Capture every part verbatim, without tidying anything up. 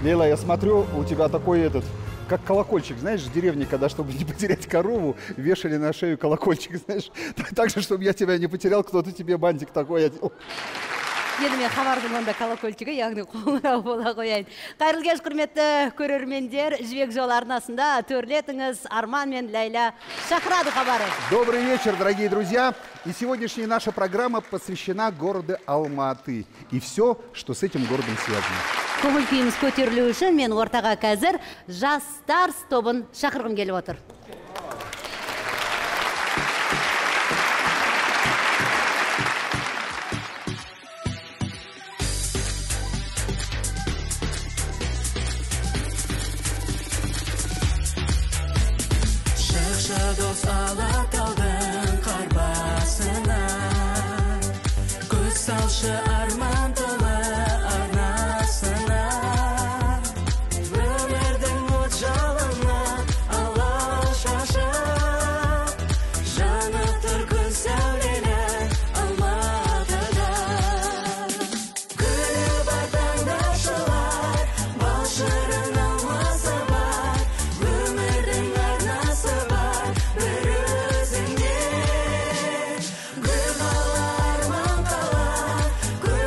Лейла, я смотрю, у тебя такой этот, как колокольчик, знаешь, в деревне, когда, чтобы не потерять корову, вешали на шею колокольчик, знаешь. Так же, чтобы я тебя не потерял, кто-то тебе бантик такой одел. Енді мен хабардың онда колокольчигі, яғни қоңырау бола қояйын. Қайырлы кеш, құрметті көрермендер, Жібек жолы арнасында төрлетіңіз Арман мен Лейла шақырады хабары. Добрый вечер, дорогие друзья. И сегодняшняя наша программа посвящена городу Алматы и все, что с этим городом связано. Көңіл күйіміз көтерілу үшін мен ортаға қазір жастар тобын шақырғым келіп отыр. Dost Alatau'dan kar basına Göz salşı arman dolu arnasına Ömürden ocağına alaşaşa Janıtır gün sevlene Almatı'da Gülü vatandaşlar Balşırın alması var Ömürden arnası var Gül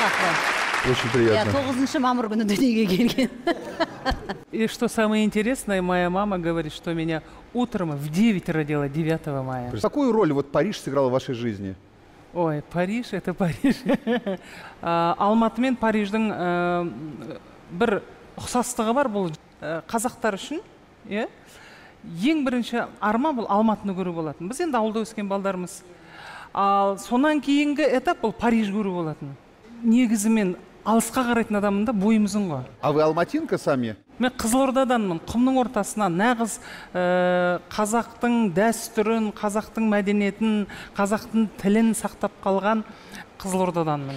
Исхақова. Очень Я приятно. тоғызыншы мамыр күні дүниеге келген. И что самое интересное, моя мама говорит, что меня утром в девять родила, девятого мая. Какую роль вот Париж сыграл в вашей жизни? Ой, Париж, это Париж. А, Алматы мен Париждің ә, бір ұқсастығы бар бұл ә, қазақтар үшін. Иә? Ең бірінші арман бұл Алматыны көру болатын. Біз енді ауылда өскен балдармыз. Ал сонан кейінгі этап бұл Париж көру болатын. Негізі мен алысқа қарайтын адаммын да, бойымызың ғой. А вы алматинка сами? Мен Қызылордаданмын, құмның ортасынан нағыз ә, қазақтың дәстүрін, қазақтың мәдениетін, қазақтың тілін сақтап қалған Қызылордаданмын.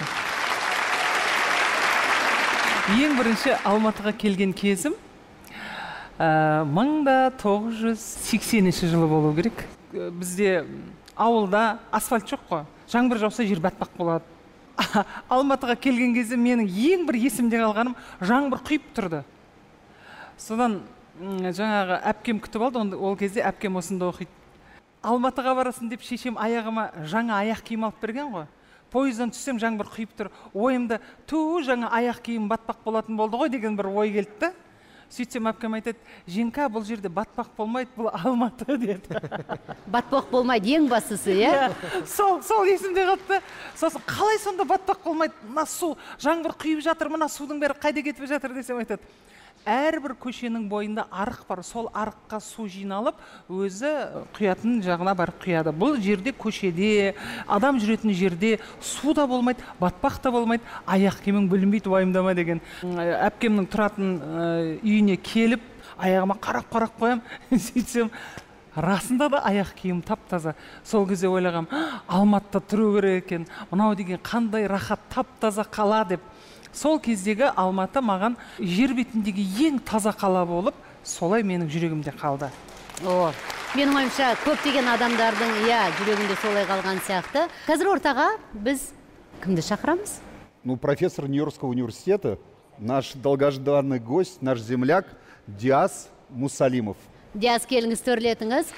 Ең бірінші Алматыға келген кезім ә, мың тоғыз жүз сексенінші жылы болу керек. Ә, Бізде ауылда асфальт жоқ қой. Жаңбыр жауса жер батпақ болады. Алматыға келген кезде менің ең бір есімде қалғаным жаңбыр құйып тұрды. Содан м, жаңағы әпкем күтіп алды, онда- ол кезде әпкем осында оқиды. Алматыға барасың деп шешем аяғыма жаңа аяқ киім алып берген ғой. Пойыздан түссем жаңбыр құйып тұр. Ойымда ту жаңа аяқ киім батпақ болатын болды ғой деген бір ой келді да. Сөйтсем әпкем айтады, Женка, бұл жерде батпақ болмайды, бұл Алматы деді. Батпақ болмайды, ең бастысы, иә? Иә, сол сол есімде қалды. Сосын қалай сонда батпақ болмайды? Мына су жаңбыр құйып жатыр, мына судың бәрі қайда кетіп жатыр десем айтады. Әрбір көшенің бойында арық бар. Сол арыққа су жиналып, өзі құятын жағына барып құяды. Бұл жерде көшеде, адам жүретін жерде су да болмайды, батпақ та болмайды, аяқ киімің бүлінбейді, уайымдама деген. Әпкемнің тұратын ә, үйіне келіп, аяғыма қарап-қарап қоям. Сөйтсем, расында да аяқ киім тап-таза. Сол кезде ойлағам, Алматыда тұру керек екен, мынау деген қандай рахат, тап-таза қала деп. Сол кездегі Алматы маған жер бетіндегі ең таза қала болып, солай менің жүрегімде қалды. О, менің ойымша көптеген адамдардың иә жүрегінде солай қалған сияқты. Қазір ортаға біз кімді шақырамыз? Ну, профессор Нью-Йоркского университета, наш долгожданный гость, наш земляк Диас Мусалимов. Диас, келіңіз, төрлетіңіз.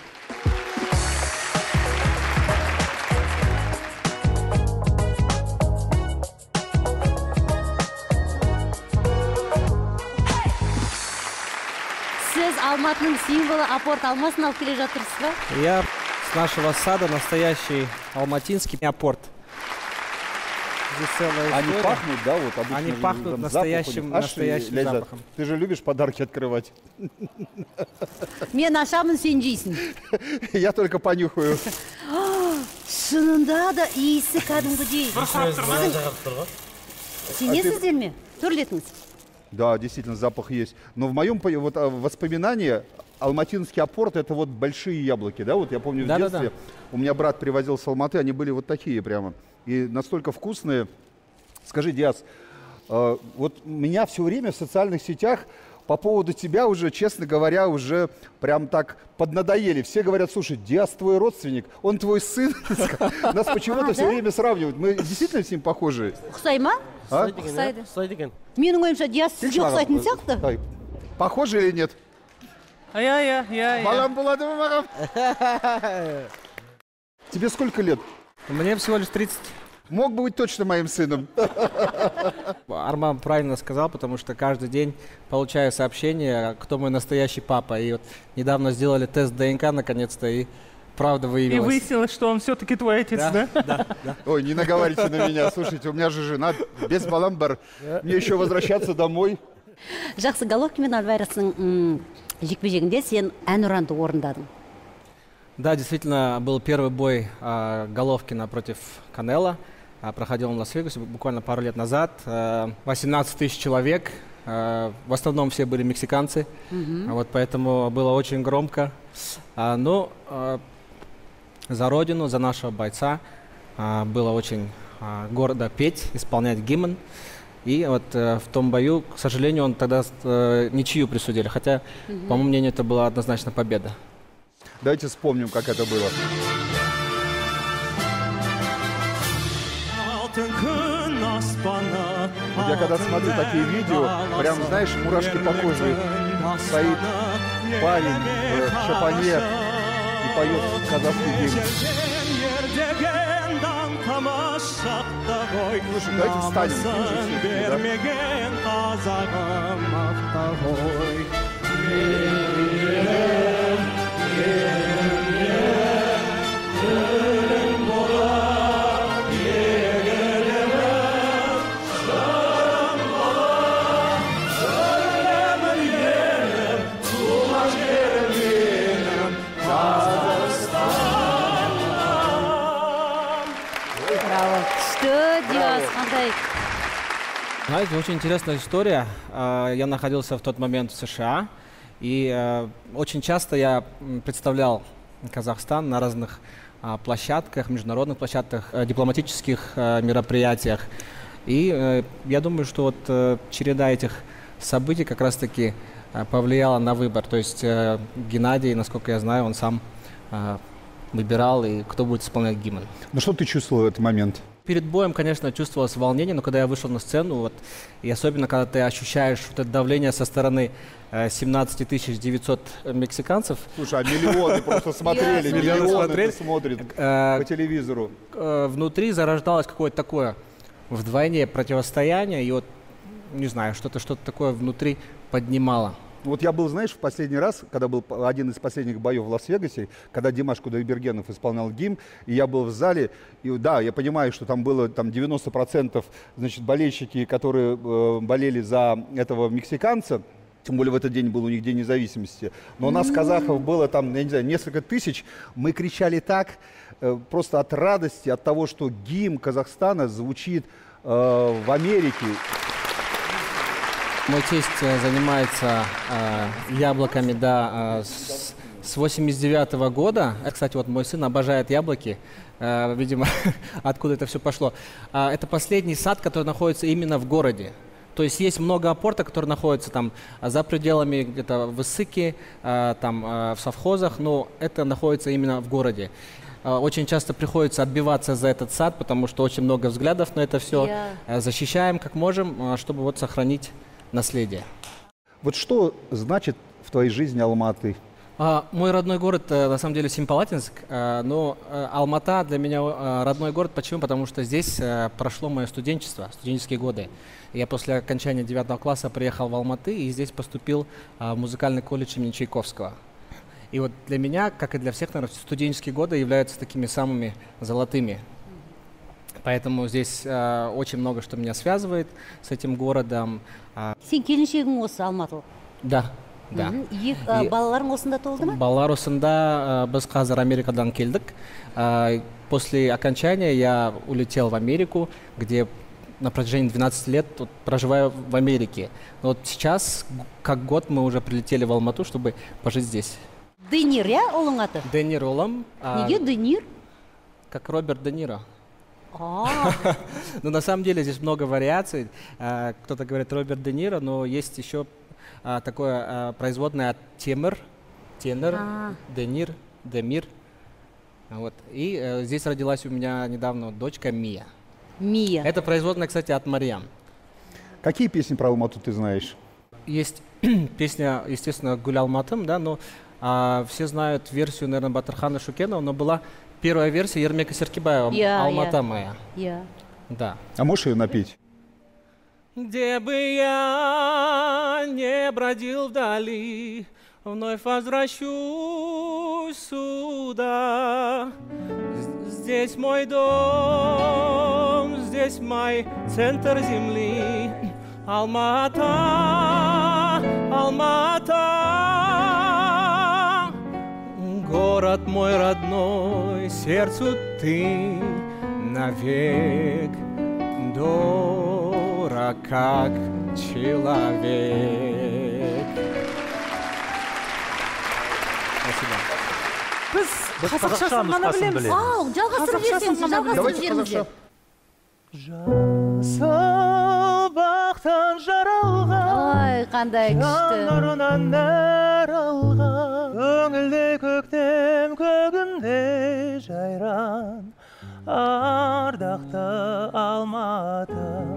Сіз Алматының символы апорт алмасын алып келе жатырсыз ба? Я с нашего сада настоящий алматинский апорт. Здесь целая Они история. пахнут, да, вот обычно Они же пахнут там настоящим- запах. Аж, настоящим Ляззат, запахом. Ты же любишь подарки открывать. Мен ашамын, сен жейсің. Я только понюхаю. Шынында да иісі кәдімгідей. Сенесіздер ме? Төрлетіңіз. Да, действительно, запах есть. Но в моем по- вот, а, воспоминании алматинский апорт — это вот большие яблоки, да? Вот я помню в Да-да-да. детстве у меня брат привозил с Алматы, они были вот такие прямо. И настолько вкусные. Скажи, Диас, э, вот меня все время в социальных сетях по поводу тебя уже, честно говоря, уже прям так поднадоели. Все говорят, слушай, Диас твой родственник, он твой сын. Нас почему-то все да? время сравнивают. Мы действительно с ним похожи? Ұқсай ма? А? Ұқсайды. Ұқсайды екен. Менің ойымша Диас сізге ұқсайтын сияқты. Ай, похожи или нет? Я, я, я, я. Балам болады ма маған? Тебе сколько лет? Мне всего лишь тридцать. Мог бы быть точно моим сыном. Арман правильно сказал, потому что каждый день получаю сообщение, кто мой настоящий папа. И вот недавно сделали тест ДНК наконец-то, и правда И выявилась. выяснилось, что он все-таки твой отец, да? Да, да, да. Ой, не наговаривайте на меня. Слушайте, у меня же жена без баламбар. Мне еще возвращаться домой. Жақсы, Головкин мен Альварестің жекпе-жегінде сен әнұранды орындадың. Да, действительно, был первый бой а, Головкина против Канело. А, проходил он в Лас-Вегасе буквально пару лет назад. А, восемнадцать тысяч человек. А, в основном все были мексиканцы. А вот поэтому было очень громко. А, ну, а, за родину, за нашего бойца а, было очень а, гордо петь, исполнять гимн. И вот э, в том бою, к сожалению, он тогда э, ничью присудили. Хотя, по моему мнению, это была однозначно победа. Давайте вспомним, как это было. Вот я когда смотрю такие видео, прям, знаешь, мурашки по коже. Стоит парень в шапане и поет казахский гимн. тамашақта ғой. Слушай, давайте встанем. Намысын Ниже всё-таки, да? бермеген қазағым мақта ғой. Браво. Күшті, Диас, қандай? Знаете, очень интересная история. А, Я находился в тот момент в США, и э, очень часто я м, представлял Казахстан на разных а, площадках, международных площадках, э, дипломатических э, мероприятиях. И э, я думаю, что вот э, череда этих событий как раз-таки э, повлияла на выбор. То есть э, Геннадий, насколько я знаю, он сам э, выбирал, и кто будет исполнять гимн. Ну что ты чувствовал в этот момент? Перед боем, конечно, чувствовалось волнение, но когда я вышел на сцену, вот, и особенно когда ты ощущаешь вот это давление со стороны э, семнадцать тысяч девятьсот мексиканцев, Слушай, а миллионы просто смотрели, Ясно. миллионы Смотрели. это смотрят э, по телевизору. э, внутри зарождалось какое-то такое вдвойне противостояние, и вот, не знаю, что-то что-то такое внутри поднимало. Вот я был, знаешь, в последний раз, когда был п- один из последних боев в Лас-Вегасе, когда Димаш Кудайбергенов исполнял гимн, и я был в зале, и да, я понимаю, что там было там девяносто процентов, значит, болельщики, которые э, болели за этого мексиканца, тем более в этот день был у них День независимости. Но у нас, казахов, было там, я не знаю, несколько тысяч. Мы кричали так, э, просто от радости, от того, что гимн Казахстана звучит э, в Америке. Мой тесть э, занимается э, яблоками, да, э, с, с восемьдесят девятого года. Э, Кстати, вот мой сын обожает яблоки. Э, видимо, откуда это все пошло. А, это последний сад, который находится именно в городе. То есть есть много апортов, которые находятся там а, за пределами где-то в Issыке, э, там э, в совхозах, но это находится именно в городе. Э, Очень часто приходится отбиваться за этот сад, потому что очень много взглядов на это все. Я- Защищаем как можем, э, чтобы вот сохранить наследие. Вот что значит в твоей жизни Алматы? А, мой родной город, э, на самом деле, Семипалатинск, э, но э, Алмата для меня э, родной город. Почему? Потому что здесь э, прошло мое студенчество, студенческие годы. Я после окончания девятого класса приехал в Алматы и здесь поступил э, в музыкальный колледж имени Чайковского. И вот для меня, как и для всех, наверное, студенческие годы являются такими самыми золотыми. Поэтому здесь э, очень много что меня связывает с этим городом. А, Сен келіншегің осы алматылық. да, да. Мгм. Ек- а, И- балаларың осында толды ма? Балалар осында, э, біз қазір Америкадан келдік. Э, После окончания я улетел в Америку, где на протяжении двенадцати лет вот проживаю в Америке. Но вот сейчас, г- как год, мы уже прилетели в Алмату, чтобы пожить здесь. Денир, иә, ұлың аты? Денир Олам, а, Неге Денир? как Роберт Де Ниро. А, Но на самом деле здесь много вариаций. Э, Кто-то говорит Роберт Де Ниро, но есть еще а, такое а, производное от Темир, Тенер, А. Денир, Демир. Вот. И э, здесь родилась у меня недавно вот дочка Мия. Мия. Это производная, кстати, от Марьям. Какие песни про Алмату ты знаешь? Есть песня, естественно, «Гулял матым», да, но а, все знают версию, наверное, Батырхана Шукенова, но была первая версия Ермека Серкибаева Я, «Алмата я. моя». Я. Да. А можешь ее напеть? Где бы я не бродил вдали, вновь возвращусь сюда. З- Здесь мой дом, здесь мой центр земли. Алмата, Алмата, город мой родной, сердцу ты навек дорог, как человек. Спасибо. Біз қазақшасын ғана білеміз. Ау, жалғастырып Қазақшасын жіберсеңіз, ғана білеміз. Давайте жалғастырып қазақша. жіберіңіздер. Жасыл бақтан жаралған Ой, қандай күшті. нұрынан нәр алған көңілде көктем көгінде жайран ардақты Алматым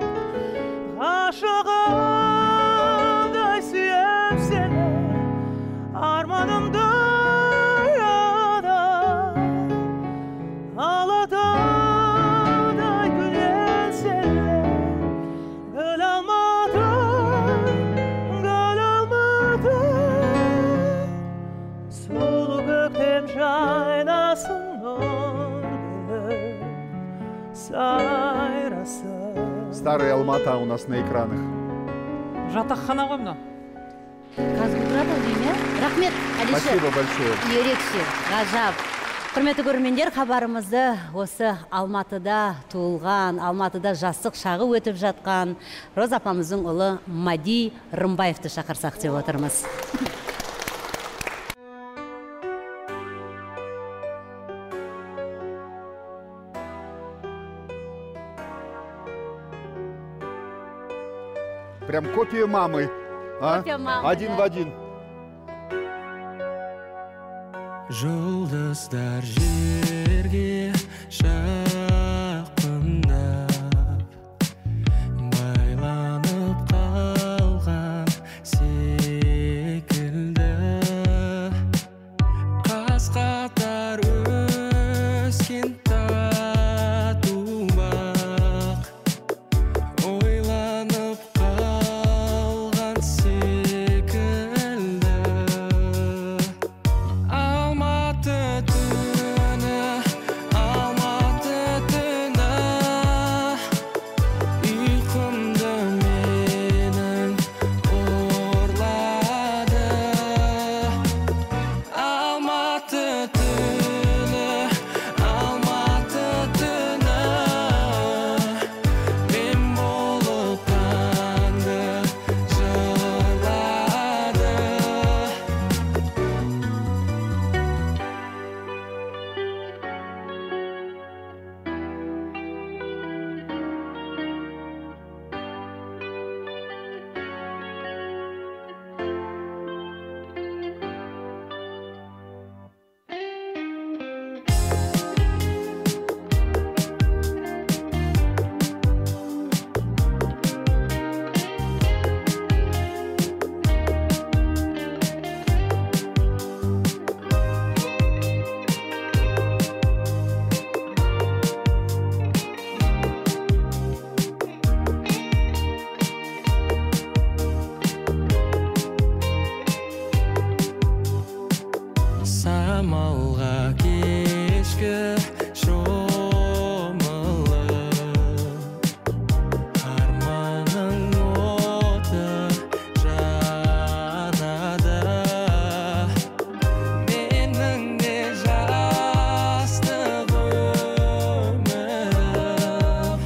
ғашығымдай сүйем сені арманымдай адам алатау Старый Алмата у нас на экранах. Жатақхана ғой мынау. Қазір тұрады деймін, иә? Рахмет, Алишер. Спасибо большое. Ерекше, ғажап. Құрметті көрермендер, хабарымызды осы Алматыда туылған, Алматыда жастық шағы өтіп жатқан Роза апамыздың ұлы Мади Рымбаевты шақырсақ деп отырмыз. Прям копия мамы. А? Копия мамы, Один да. в один. Жұлдыздар жерге жақындап, байланып қалған секілді. Қас-қатар өскен тату бақ, ойланып қалған секілді. Алматы түні, Алматы түні, ұйқымды менің ұрлады. Алматы түні, Алматы түні, мен болып таңды жырлады. Самалға кешкі шомылып, арманың оты жанады. Менің де жастық өмірім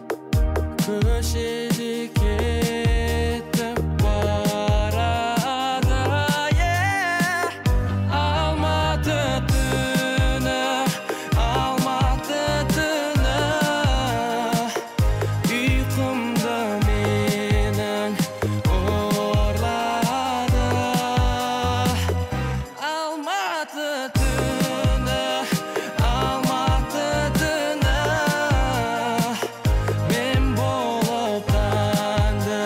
көшеде кетіп барады. Алматы түні, Алматы түні, ұйқымды менің ұрлады. Алматы түні, Алматы түні, мен болып таңды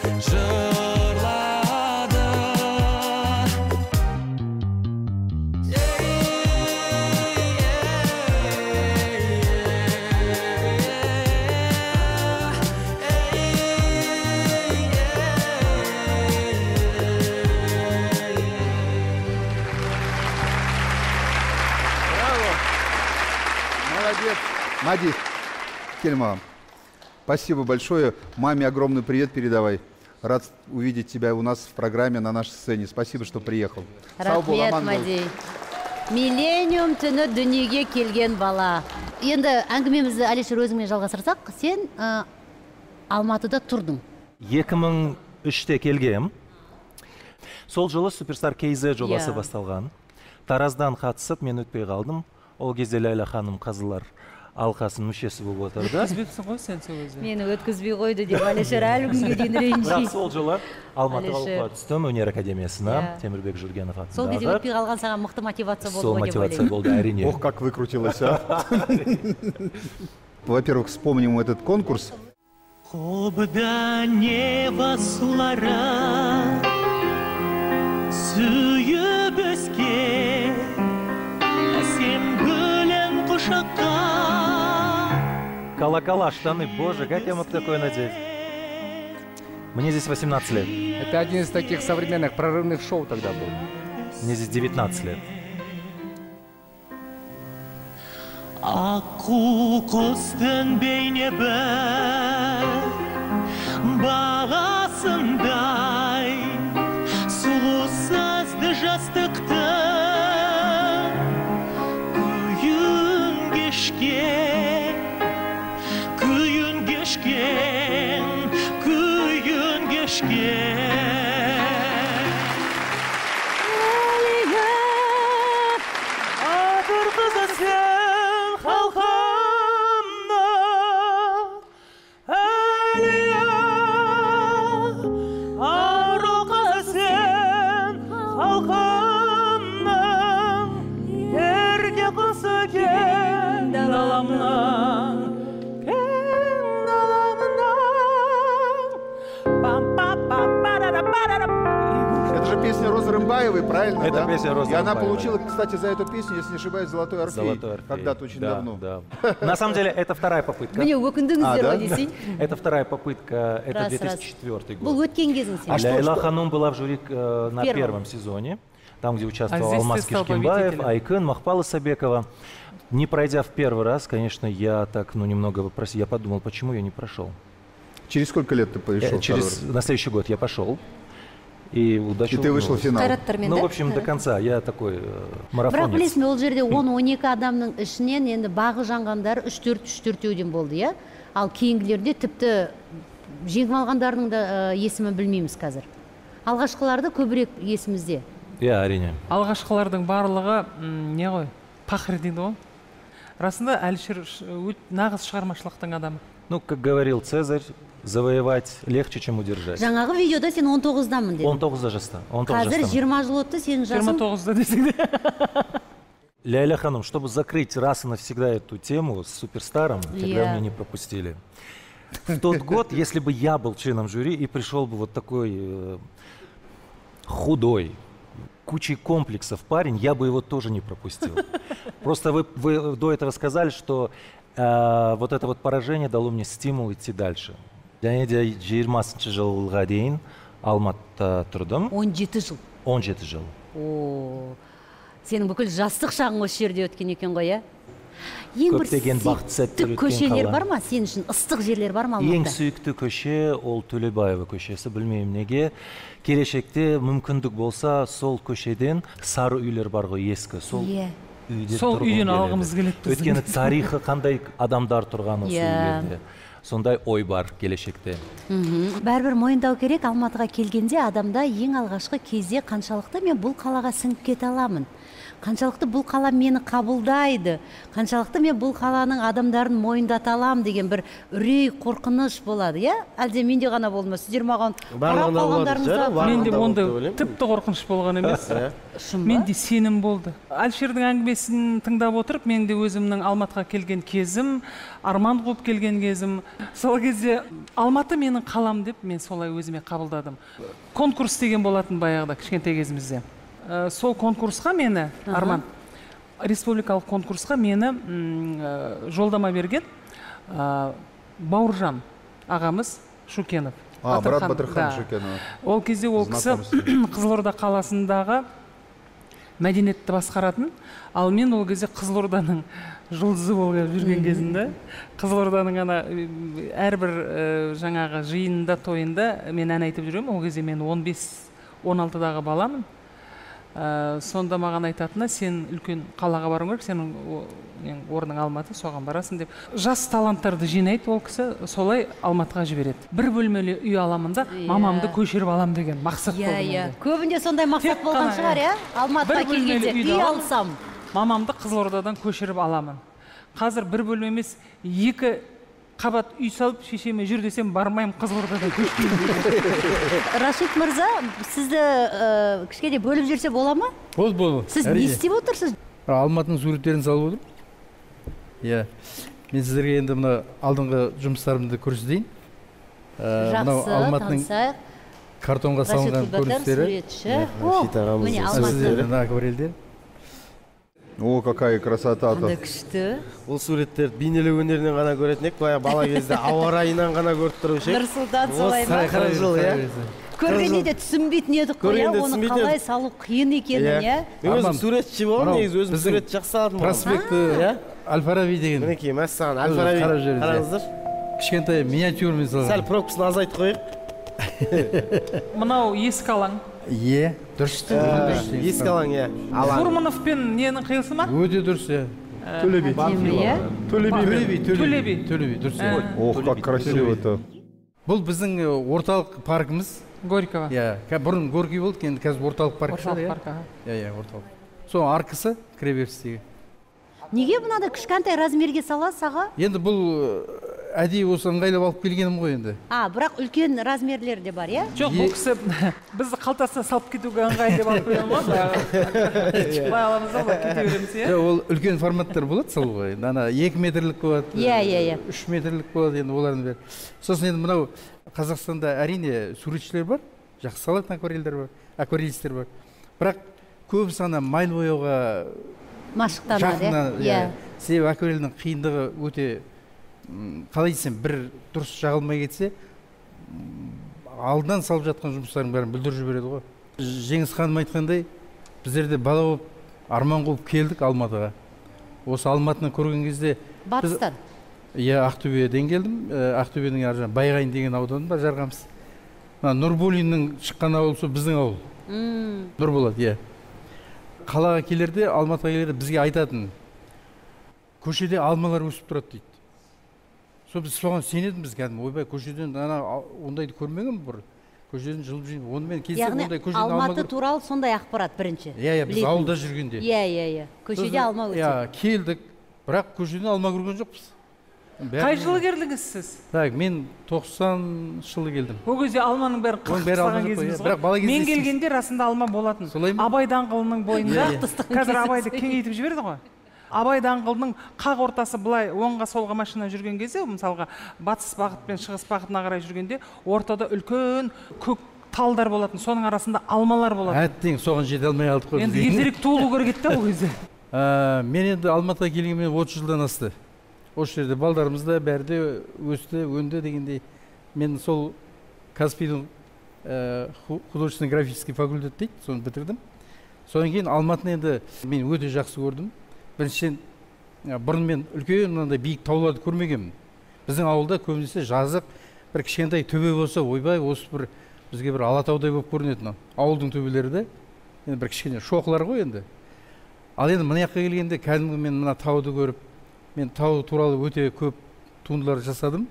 жырлады. Молодец. Мади, Кельма, спасибо большое. Маме огромный привет передавай. Рад увидеть тебя у нас в программе на нашей сцене. Спасибо, что приехал. Сау бол, Рахмет, аман бол. Мади. Миллениум түні дүниеге келген бала. Енді әңгімемізді Алишер өзіңмен жалғастырсақ, сен ә, Алматыда тұрдың. екі мың үште келгем. Сол жылы Суперстар кей зет жобасы Иә. басталған. Тараздан қатысып, мен өтпей қалдым. Ол кезде Ләйлә ханым қазылар алқасының мүшесі болып отырды. Өткізбепсің ғой сен сол өзі. Мені өткізбей қойды деп Алишер әлі күнге дейін Бірақ ренжиді. сол жылы Алматыға Алишер. оқуға түстім, өнер академиясына, Иә. Темірбек Жүргенов Сол кезде атындағы. өтпей қалған саған мықты мотивация болды Сол ғой деп мотивация ойлаймын. болды, әрине. Ох, как выкрутилась, а. Во-первых, вспомним этот конкурс. Қобда неба сулары сүйіп өскен, сен гүлім құшаққа. Колокола, штаны, боже, как я мог такое надеть? Мне здесь восемнадцать лет. Это один из таких современных прорывных шоу тогда был. Мне здесь девятнадцать лет. Аққу құстың бейне бір бағасындай сұлу сазды жастықты күйін кешкен күйін кешкен күйін кешкен адыр қызы сен халқымның әлия ару қызы сен халқымның ерке құсы кең даламның кең даламның пам-пам-пам-парара-парара. Это же песня Розы Рымбаевой, правильно? Это да? песня Розы И она Рымбаевой. получила, кстати, за эту песню, если не ошибаюсь, Золотой Орфей. Золотой Орфей. Когда-то очень Да, давно. да. На самом деле, это вторая попытка. міне өкіндіңіздер А, да? ғой десейін. Это вторая попытка, это Раз, две раз. тысячи четвёртый Бұл год. өткен кезің А сен. Лейла Ханум была в жюри э, на Первом. первом сезоне, там, где участвовал А здесь ты Алмаз стал Кишкенбаев, победителем. Айкын, Махпала Сабекова. Не пройдя в первый раз, конечно, я так, ну, немного вопросил, я подумал, почему я не прошел. Через сколько лет ты Э, пришел? Через, на следующий год я пошел. И удачно. И ты вышел в финал. Қайраттармен, Ну, да? в общем, до конца. Я такой э, Бірақ марафонец. білесің бе, ол жерде он он екі адамның ішінен енді бағы жанғандар үш төрт үш төртеуден болды, иә? Ал кейінгілерде тіпті жеңіп алғандардың да э, есімін білмейміз қазір. Алғашқыларды көбірек есімізде. Я әрине. Алғашқылардың барлығы м, не ғой? Пақыр дейді ғой. Расында Әлішер ш- өт- нағыз шығармашылықтың адамы. Ну, как говорил Цезарь, завоевать легче, чем удержать. Жаңағы видеода сен он тоғыздамын дедің. Он тоғызда жаста. Он тоғыз Қазір жастамын. жиырма жыл өтті, сенің жиырма жасың тоғызда десең де. Ляйля Ханум, чтобы закрыть раз и навсегда эту тему с суперстаром, когда Я. меня не пропустили. В тот год, если бы я был членом жюри и пришел бы вот такой э, худой, кучей комплексов парень, я бы его тоже не пропустил. Просто вы, вы до этого сказали, что э, вот это вот поражение дало мне стимул идти дальше. Және де жиырмасыншы жылға дейін Алматыда тұрдым. он жеті жыл. он жеті жыл. О, сенің бүкіл жастық шағың осы жерде өткен екен ғой, иә? Ең бір Көптеген бақытты сәттер сүйікті өткен көшелер қала. бар ма? Сен үшін ыстық жерлер бар ма Ең Алматыда? сүйікті көше ол Төлебаева көшесі, білмеймін неге. Келешекте мүмкіндік болса, сол көшеден сары үйлер бар ғой ескі, сол Иә. үйде Сол тұрғым үйден келеді. алғымыз келеді біздің. Өйткені тарихы қандай адамдар тұрған осы Иә. үйлерде. Сондай ой бар келешекте. Мгм. Бәрібір мойындау керек, Алматыға келгенде адамда ең алғашқы кезде қаншалықты мен бұл қалаға сіңіп кете аламын. Қаншалықты бұл қала мені қабылдайды, қаншалықты мен бұл қаланың адамдарын мойындата алам деген бір үрей, қорқыныш болады, иә? Әлде менде ғана болды ма? Сіздер маған қарап қалғандарыңызда Менде Барлығында ондай болды, ойлаймын. тіпті қорқыныш болған емес. шын ба? Менде сенім болды. Әлішердің әңгімесін тыңдап отырып, мен де өзімнің Алматыға келген кезім, арман қуып келген кезім. Сол кезде Алматы менің қалам деп мен солай өзіме қабылдадым. Конкурс деген болатын баяғыда кішкентай кезімізде. Ә, сол конкурсқа мені, Арман, республикалық конкурсқа мені м, ә, жолдама берген ә, Бауыржан ағамыз Шукенов. А, брат Батырхан, Батырхан да. Шукенова. Ол кезде ол кісі Қызылорда қаласындағы мәдениетті басқаратын, ал мен ол кезде Қызылорданың жұлдызы болып жүрген кезімде, Қызылорданың ана э, әрбір э, жаңағы жиынында, тойында мен ән айтып жүремін. Ол кезде мен он бес он алтыдағы баламын. Ә, сонда маған айтатыны, сен үлкен қалаға баруың керек, сенің о- нең орның Алматы, соған барасың деп. Жас таланттарды жинайды ол кісі, солай Алматыға жібереді. Бір бөлмелі үй аламын да, Иә. мамамды көшіріп алам деген мақсат Иә, болды иә. менде. Көбінде сондай мақсат Тек болған қана, шығар, иә? Алматыға Бір бөлмелі келгенде үйді үй аламын. алсам. Мамамды Қызылордадан көшіріп аламын. Қазір бір бөлме емес, екі қабат үй салып шешеме жүр десем бармаймын, Қызылордадан көшпеймін. Рашид мырза, сізді ә, кішкене бөліп жүрсе бола ма? Болды, болды. Сіз не істеп отырсыз? Алматының суреттерін салып отырмын. Иә. Мен сіздерге енді мына алдыңғы жұмыстарымды көрсетейін. Ә, мынау Жақсы, Алматының танысайық. картонға Рашид салынған Гүлбатар, көріністері. суретші. О, Рашид ағамыз. міне Сіздерде Алматы. мына акварельдер. О, какая красота-то. Қандай күшті. Бұл суреттерді бейнелеу өнерінен ғана көретін ек, баяғы бала кезде ауа райынан ғана көріп тұрушы ек. Нұрсұлтан солай ма? қырық жыл, иә? Көргенде де түсінбейтін едік қой, иә, Көргенде оны түсінбейтін қалай едік. салу қиын екенін, иә? Мен өзім Арман, суретші болам, мынау негізі өзім біздің сурет жақсы салатын боламын. Проспекті Иә? Әл-Фараби деген. Мінекей, мәссаған, Қарап Әл-Фараби жүріңіз, иә. қараңыздар. кішкентай миниатюрный сәл салған. пропускын азайтып қояйық. Мынау ескі алаң. Е, дұрыс. дұрыс. Ескі алаң, иә. Алаң. Фурманов пен ненің қиылысы ма? Өте дұрыс, иә. Төле би. Төле би. Төле би. Төле би, дұрыс. иә. Ох, как красиво-то. Бұл біздің э, орталық паркіміз. Горького. Иә, ка- бұрын Горький болды, енді қазір орталық парк шығар, Орталық иә. парк, аха. Иә, иә, орталық. Сол аркасы кіреберістегі. Неге мынандай кішкентай размерге саласыз аға? Енді бұл э, әдейі осы ыңғайлап алып келгенім ғой енді. А, бірақ үлкен размерлері де бар, иә? Жоқ, бұл кісі бізді қалтасына салып кетуге ыңғайлы деп алып қойған ғой. Былай аламыз да, былай кете береміз, иә? Жоқ, ол үлкен форматтар болады сол ғой. Ана екі метрлік болады. Иә, иә, иә. үш метрлік болады енді олардың бәрі. Сосын енді мынау Қазақстанда әрине суретшілер бар, жақсы салатын акварельдер бар, акварелистер бар. Бірақ көбісі ана майл бояуға Машықтанады, жақыннан, иә? Иә. себебі акварельдің қиындығы өте м, қалай десем, бір дұрыс жағылмай кетсе м, алдынан салып жатқан жұмыстардың бәрін бүлдіріп жібереді ғой. Жеңіс ханым айтқандай, біздерде бала болып арман қуып келдік Алматыға. Осы Алматыны көрген кезде Батыстан. иә, Ақтөбеден келдім. Ә, Ақтөбенің ар жағында Байғайын деген аудан бар, Жарқамыс. Мына Нұрболиннің шыққан ауыл сол біздің ауыл. М, Нұрболат, иә. Қалаға келерде, Алматыға келерде бізге айтатын, көшеде алмалар өсіп тұрады дейді. Сол біз соған сенетінбіз кәдімгі. Ойбай, көшеден ана а- ондайды көрмеген бір. Көшеден жылып жүрген. Онымен келсек Яғни ондай көшеден алма Алматы көріп. туралы сондай ақпарат бірінші. Иә, иә, біз білетін. ауылда жүргенде. Иә, иә, иә. Көшеде Сосын, алма өседі. Иә, келдік. Бірақ көшеден алма көрген жоқпыз. Қай жылы келдіңіз сіз? Так, мен тоқсан жылы келдім. Ол кезде алманың бәрі Оның бәрі алма қырқыстаған жоқ қой, кезіміз иә. Бірақ бала ғой. кезде Мен естиміз. келгенде расында алма болатын. Солай ма? Абай даңғылының бойында. Иә, иә. Қазір Абайды кеңейтіп жіберді ғой. Абай даңғылының қақ ортасы былай оңға солға машина жүрген кезде, мысалға батыс бағыт пен шығыс бағытына қарай жүргенде, ортада үлкен көк талдар болатын. Соның арасында алмалар болатын. Әттең соған жете алмай қалдық қой. Енді біз. ертерек туылу керек еді ол кезде. Ә, мен енді Алматыға келгенмен отыз жылдан асты. Осы жерде балдарымыз да бәрі де өсті, өнді дегендей. Мен сол Казпийдің ә, ху- художественный графический факультет дейді, соны бітірдім. Содан кейін Алматыны енді мен өте жақсы көрдім. Біріншіден ә, бұрын мен үлкен мынандай биік тауларды көрмегенмін. Біздің ауылда көбінесе жазық бір кішкентай төбе болса, ойбай, осы бір бізге бір Алатаудай болып көрінетін ауылдың төбелері де. Енді бір кішкене шоқылар ғой енді. Ал енді мына жаққа келгенде кәдімгі мен мына тауды көріп, мен тау туралы өте көп туындылар жасадым.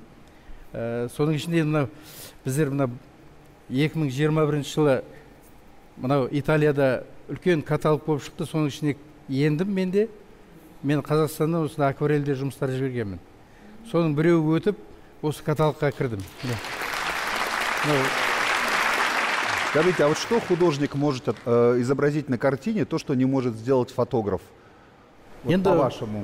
Ә, соның ішінде мына біздер мына екі мың жиырма бірінші жылы мынау Италияда үлкен каталог болып шықты. Соның ішіне ендім мен де. Мен Қазақстаннан осындай акварельде жұмыстар жібергенмін. Соның біреуі өтіп, осы каталогқа кірдім. Міне. Мынау Скажите, а вот что художник может э, изобразить на картине, то, что не может сделать фотограф? Вот Енді- по-вашему.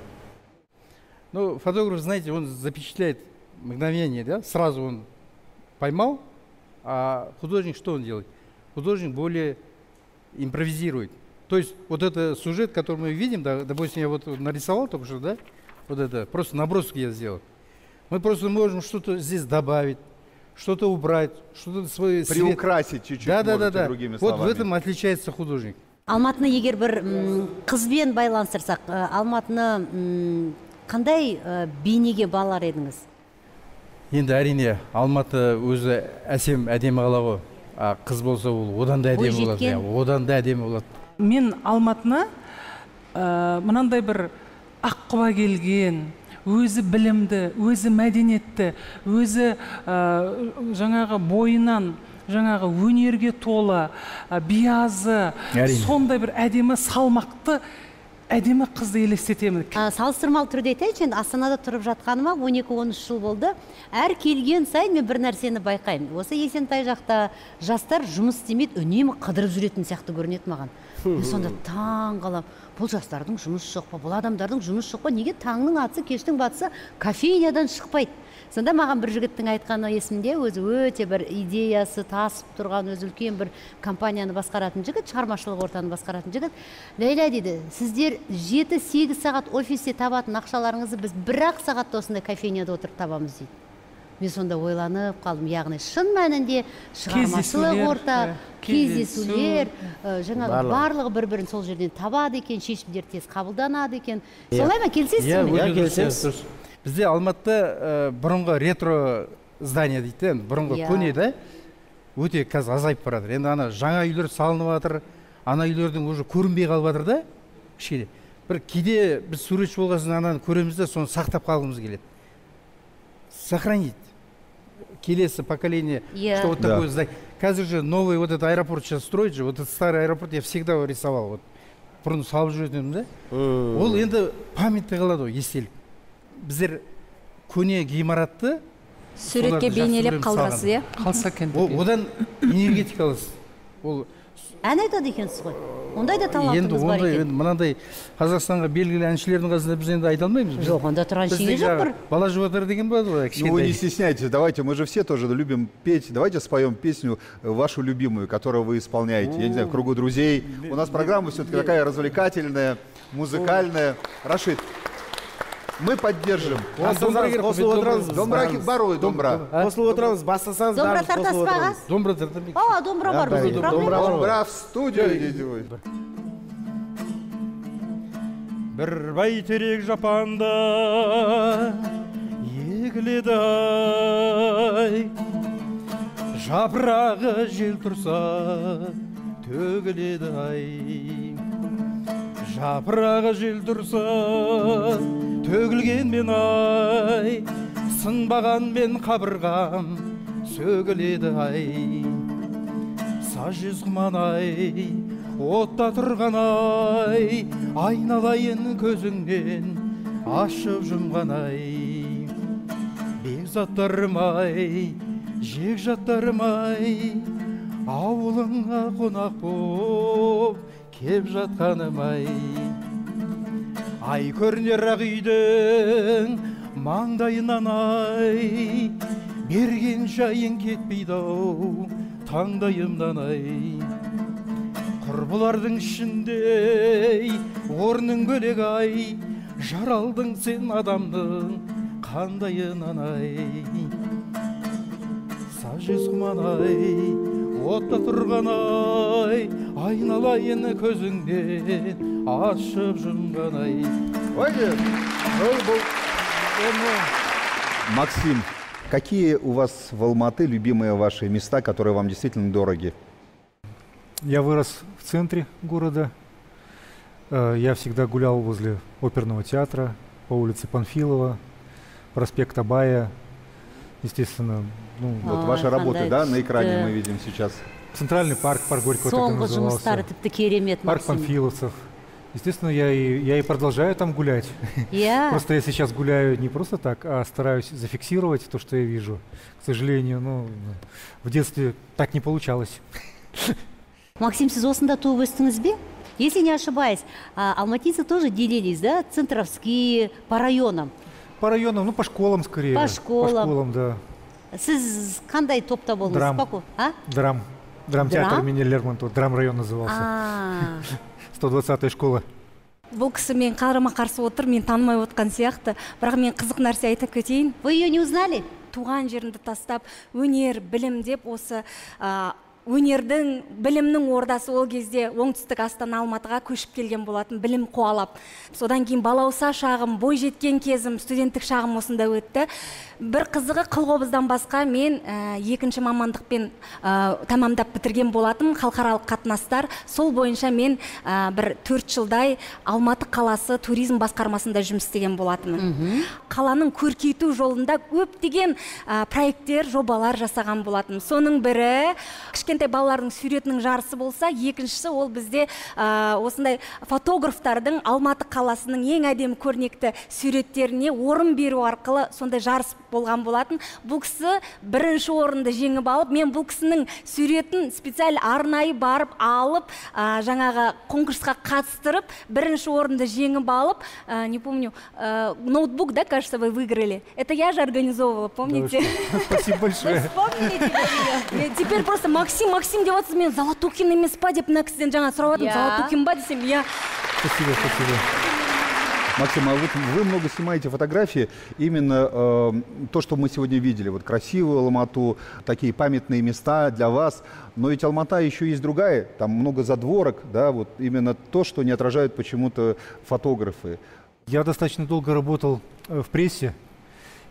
Ну, фотограф, знаете, он запечатляет мгновение, да, сразу он поймал, а художник что он делает? Художник более импровизирует. То есть вот это сюжет, который мы видим, да, допустим, я вот нарисовал только что, да, вот это, просто набросок я сделал. Мы просто можем что-то здесь добавить, что-то убрать, что-то свой свет. Приукрасить чуть-чуть, Да, да, да, можете, да. другими Вот словами. в этом отличается художник. Алматыны егер бір м, қызбен байланыстырсақ, ә, Алматыны м, қандай ә, бейнеге балар едіңіз? Енді әрине Алматы өзі әсем әдемі қала ғой. А қыз болса ол одан да әдемі болады. Бойжеткен. иә, Одан да әдемі болады. Мен Алматыны ә, мынандай бір аққұба келген, өзі білімді, өзі мәдениетті, өзі ә, жаңағы бойынан жаңағы өнерге толы, ә, биязы, Әрине. сондай бір әдемі салмақты әдемі қызды елестетемін. Ә, салыстырмалы түрде айтайыншы, енді Астанада тұрып жатқаныма он екі он үш жыл болды. Әр келген сайын мен бір нәрсені байқаймын. Осы Есентай жақта жастар жұмыс істемейді, үнемі қыдырып жүретін сияқты көрінеді маған. Мен сонда таң қалам. Бұл жастардың жұмыс жоқ па, бұл адамдардың жұмыс жоқ па? Неге таңның атысы, кештің батысы кофейнядан шықпайды? Сонда маған бір жігіттің айтқаны есімде, өзі өте бір идеясы тасып тұрған, өзі үлкен бір компанияны басқаратын жігіт, шығармашылық ортаны басқаратын жігіт. Ләйла дейді, сіздер жеті сегіз сағат офисте табатын ақшаларыңызды біз бір-ақ сағатта осындай кофейняда отырып табамыз дейді. Мен сонда ойланып қалдым, яғни шын мәнінде шығармашылық Кездесулер, орта, иә, кездесулер, ә, жаңағы Барлығы. барлығы бір-бірін сол жерден табады екен, шешімдер тез қабылданады екен. Солай ма, келісесіз Иә, бе? өте Иә, дұрыс, келісеміз. иә, дұрыс. Бізде Алматыда бұрынғы ретро здание дейді, енді бұрынғы Иә. көне да, өте қазір азайып баратыр. Енді ана жаңа үйлер салынып жатыр, ана үйлердің уже көрінбей қалып жатыр да, кішкене. Бір кейде біз суретші болған соң ананы көреміз де, соны сақтап қалғымыз келеді. Сохранить. Келесі поколение, Иә. что вот Да. такое здание. Қазір же новый вот этот аэропорт сейчас строит же, вот этот старый аэропорт я всегда его рисовал. Вот. Бұрын салып жүретін да. Ол енді памятте қалады ғой, естелік. Біздер көне ғимаратты Суретке соларды жақсы бейнелеп көреміз қалдырасыз, салған. иә? қалса екен О- деп. одан энергетикалыз. Ол Ән айтады екенсіз ғой. Ондай да енді талантымыз бар ондай екен. енді мынандай Қазақстанға белгілі әншілердің қасында біз енді айта алмаймыз. Жоқ, онда тұрған Бізде ештеңе жоқ жаңағы бір. бала жұбатар деген болады ғой, Ну вы не кішкентай. стесняйтесь, давайте, мы же все тоже любим петь. Давайте споем песню э, вашу любимую, которую вы исполняете. Я не знаю, в кругу друзей. У нас программа все-таки такая развлекательная, музыкальная. Рашид, мы поддержим. Бастасаңыз қосылып отырамыз. Домбра, барой, домбра. Қосылып отырамыз, бастасаңыз Домбра бәріміз тартасыз қосылып ба аға? отырамыз. Домбыра тартамын. О, домбыра бар бәрекелді. бізде. Домбра Проблема бар. жоқ. Домбра в студию идите вы. Бір бәйтерек жапанда егіледі ай, жапырағы жел тұрса төгіледі ай. Жапырағы жел тұрса төгілгенмен ай, сынбағанмен қабырғам сөгіледі ай. Сажыз құман ай, отта тұрған ай, айналайын көзіңнен ашып жұмған ай. Бекзаттарым ай, жекжаттарым ай, ауылыңа қонақ боп кеп жатқаным ай. Ай көрінер ақ үйдің маңдайынан ай, берген жайың кетпейді ау таңдайымнан ай. Құрбылардың ішінде орның бөлек ай, жаралдың сен адамның қандайынан ай. Сажыз құман ай, отта тұрған ай, айналайын көзіңден ашып жұмған ай. Ойде. Ой, бұл. Максим, какие у вас в Алматы любимые ваши места, которые вам действительно дороги? Я вырос в центре города. Э, Я всегда гулял возле оперного театра, по улице Панфилова, проспект Абая. Естественно, ну, Вот Ой, ваши работы, қандай да, на экране күшті. мы видим сейчас. Центральный парк, парк Горького так и Соңғы жұмыстары назывался. тіпті керемет, Парк Максим. Панфиловцев. Естественно, я и, я и продолжаю там гулять. Иә. Просто я сейчас гуляю не просто так, а стараюсь зафиксировать то, что я вижу. К сожалению, ну, в детстве так не получалось. Максим, сіз осында туып өстіңіз бе? Если не ошибаюсь, а, алматинцы тоже делились, да? Центровские, по районам. По районам, ну, по школам скорее. По школам. По школам, да. Сіз қандай топта болдыңыз? Драм. Какой? А? Драм. Драмтеатр Драм? имени Лермонтова. Драм район назывался. А, сто двадцатая школа. Бұл кісі мен қарама қарсы отыр, мен танымай отқан сияқты. Бірақ мен қызық нәрсе айтып кетейін. вы ее не узнали? Туған жерімді тастап, өнер, білім деп осы а, өнердің, білімнің ордасы ол кезде оңтүстік Астана Алматыға көшіп келген болатын, білім қуалап. Содан кейін балауса шағым, бой жеткен кезім, студенттік шағым осында өтті. Бір қызығы қылқобыздан басқа мен ә, екінші мамандықпен ә, тамамдап бітірген болатым, халықаралық қатынастар. Сол бойынша мен ә, бір төрт жылдай Алматы қаласы туризм басқармасында жұмыс істеген болатымын. Қаланың көркейту жолында көптеген ә, проекттер, жобалар жасаған болатым. Соның бірі кішкентай балалардың суретінің жарысы болса, екіншісі ол бізде ә, осындай фотографтардың Алматы қаласының ең әдемі көрнекті суреттеріне орын беру арқылы сондай жарыс болған болатын. Бұл кісі бірінші орынды жеңіп алып, мен бұл кісінің суретін специаль арнайы барып алып, ә, жаңағы конкурсқа қатыстырып, бірінші орынды жеңіп алып, ә, не помню, ә, ноутбук, да, кажется, вы выиграли. Это я же организовывала, помните? Спасибо большое. Вспомните теперь ее. Теперь просто Максим, Максим деп отырсыз, мен Золотухин емес па деп мына кісіден жаңа сұрап жатырмын. Иә. Золотухин ба десем, иә. Спасибо, спасибо. Максим, а вот вы много снимаете фотографии, именно э, то, что мы сегодня видели, вот красивую Алмату, такие памятные места для вас, но ведь Алмата еще есть другая, там много задворок, да, вот именно то, что не отражают почему-то фотографы. Я достаточно долго работал э, в прессе,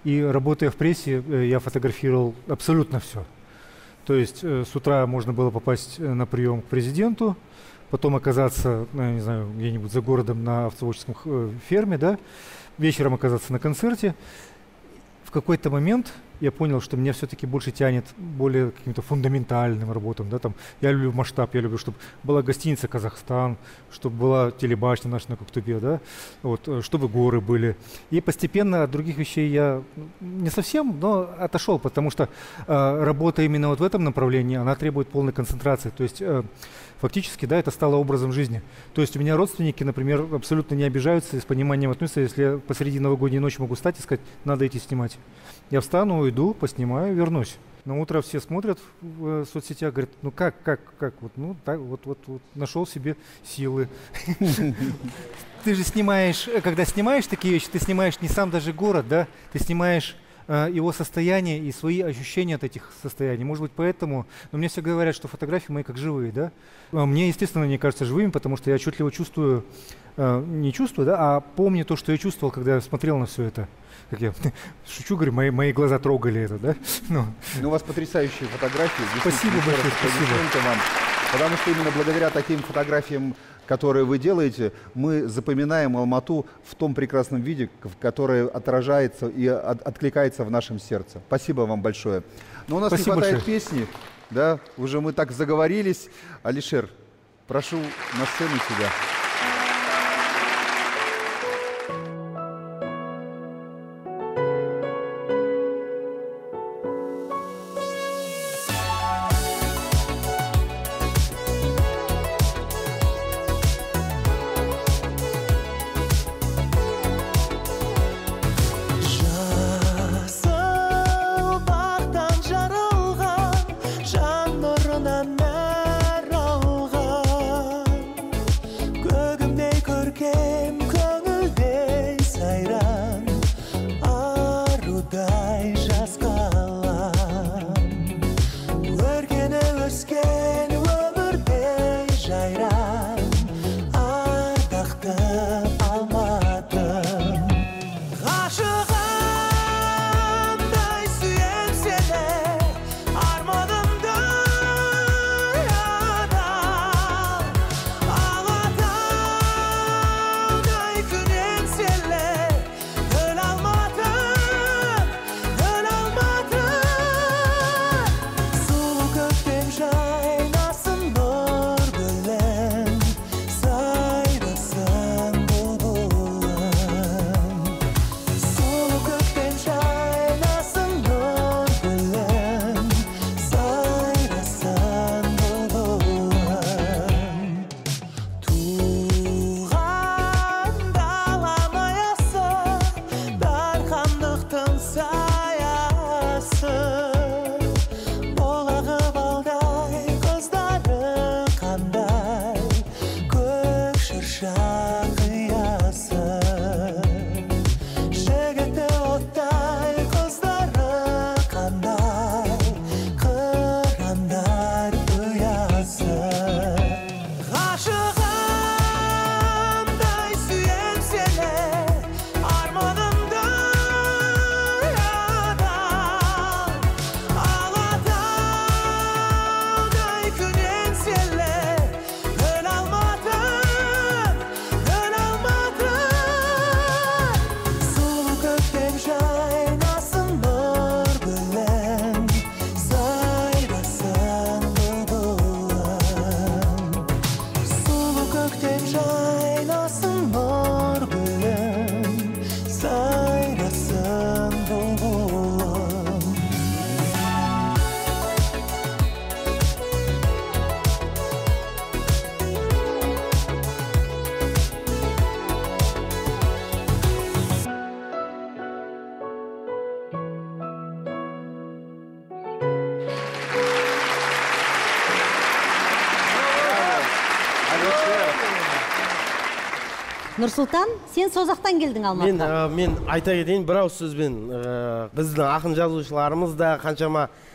И работая в прессе, э, я фотографировал абсолютно все. То есть э, с утра можно было попасть э, на прием к президенту, потом оказаться, ну, я не знаю, где-нибудь за городом на овцеводческом э, ферме, да, вечером оказаться на концерте. В какой-то момент я понял, что меня все-таки больше тянет более к каким-то фундаментальным работам. Да, там, я люблю масштаб, я люблю, чтобы была гостиница «Казахстан», чтобы была телебашня наша на Коктубе, да, вот, э, чтобы горы были. И постепенно от других вещей я ну, не совсем, но отошел, потому что э, работа именно вот в этом направлении, она требует полной концентрации. То есть э, фактически, да, это стало образом жизни. То есть у меня родственники, например, абсолютно не обижаются и с пониманием относятся, если я посреди новогодней ночи могу встать и сказать, надо идти снимать. Я встану, уйду, поснимаю, вернусь. На утро все смотрят в э, соцсетях, говорят, ну как, как, как, вот, ну так, вот, вот, вот, нашел себе силы. Ты же снимаешь, когда снимаешь такие вещи, ты снимаешь не сам даже город, да, ты снимаешь э, его состояние и свои ощущения от этих состояний. Может быть, поэтому, но мне все говорят, что фотографии мои как живые, да. А мне, естественно, они кажутся живыми, потому что я отчетливо чувствую, э, не чувствую, да, а помню то, что я чувствовал, когда я смотрел на все это. Как я шучу, говорю, мои, мои глаза трогали это, да? Ну, ну у вас потрясающие фотографии. Спасибо большое, спасибо. Вам. Потому что именно благодаря таким фотографиям, которые вы делаете, мы запоминаем Алмату в том прекрасном виде, который отражается и от, откликается в нашем сердце. Спасибо вам большое. Но у нас спасибо не хватает большое. Песни, да? Уже мы так заговорились. Алишер, прошу на сцену тебя. Нұрсұлтан, сен созақтан келдің Алматыға. Мен, ә, мен айта кетейін, бір ауыз сөзбен ә, біздің ақын жазушыларымыз да қаншама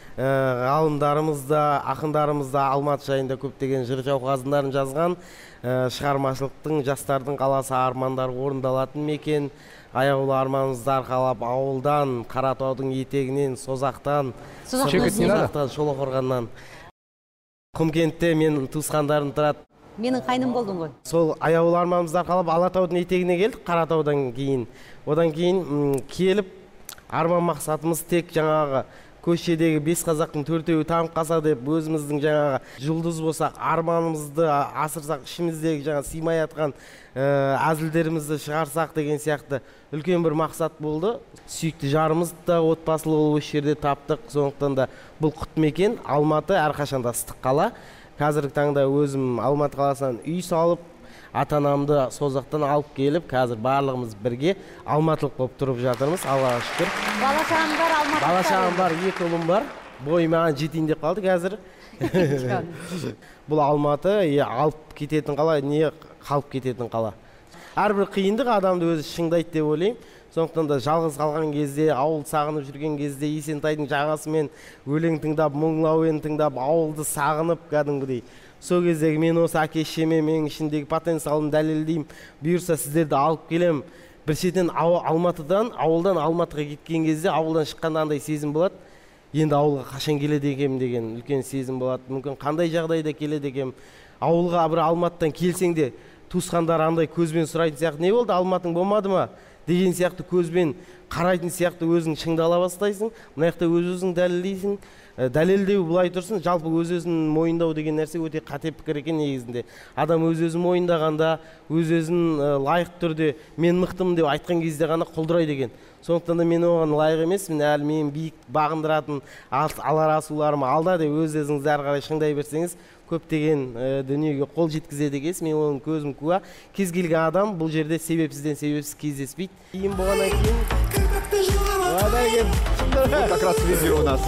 ғалымдарымыз да, ақындарымыз да Алматы жайында көптеген жыр жауқазындарын жазған. Шығармашылықтың жастардың қаласы армандары орындалатын мекен. Аяулы арманымызды арқалап ауылдан, Қаратаудың етегінен, Созақтан, Созақтан, Шолаққорғаннан. Құмкентте мен туысқандарым тұрады. Менің қайным болдың ғой. Сол аяулы арманымызды арқалап Алатаудың етегіне келдік, Қаратаудан кейін. Одан кейін келіп, арман мақсатымыз тек жаңағы көшедегі бес қазақтың төртеуі танып қалса деп өзіміздің жаңағы жұлдыз болсақ, арманымызды асырсақ, ішіміздегі жаңа сыймай жатқан әзілдерімізді шығарсақ деген сияқты үлкен бір мақсат болды. Сүйікті жарымызды да отбасылы болып осы жерде таптық. Сондықтан да бұл құт мекен. Алматы әрқашанда ыстық қала. Қазіргі таңда өзім Алматы қаласынан үй салып, ата-анамды Созақтан алып келіп, қазір барлығымыз бірге алматылық болып тұрып жатырмыз. Аллаға шүкір. Бала-шағаң бар Алматыда? Бала-шағам бар, екі ұлым бар. Бойым маған жетейін деп қалды қазір. Бұл Алматы алып кететін қала, не қалып кететін қала. Әрбір қиындық адамды өзі шыңдайды деп ойлаймын. Сондықтан да жалғыз қалған кезде, ауыл сағынып жүрген кезде, Есентайдың жағасымен өлең тыңдап, мұңлауын тыңдап, ауылды сағынып кәдімгідей. Сол кездегі мен осы әке-шешеме менің ішіндегі потенциалымды дәлелдеймін. Бұйырса сіздерді алып келем. Бір шетен Алматыдан, ауылдан Алматыға кеткен кезде, ауылдан шыққанда андай сезім болады. Енді ауылға қашан келеді екем деген үлкен сезім болады. Мүмкін қандай жағдайда келеді екем. Ауылға бір Алматыдан келсең де, туысқандар андай көзбен сұрайтын сияқты, не болды, Алматың болмады ма? Деген сияқты көзбен қарайтын сияқты өзің шыңдала бастайсың. Мына жақта өз-өзің дәлелдейсің. Дәлелдеу былай тұрсын, жалпы өз-өзін мойындау деген нәрсе өте қате пікір екен негізінде. Адам өз-өзін мойындағанда, өз-өзін лайық түрде мен мықтымын деп айтқан кезде ғана құлдырайды екен. Сондықтан да мен оған лайық емеспін, әлі мен биік бағындыратын алар асуларым алда деп өз-өзіңізді әрі қарай шыңдай берсеңіз, көптеген дүниеге қол жеткізеді екенсіз. Мен оның көзім куә. Кез келген адам бұл жерде себепсізден себепсіз кездеспейді. Кейін болғаннан кейін как раз видео у нас.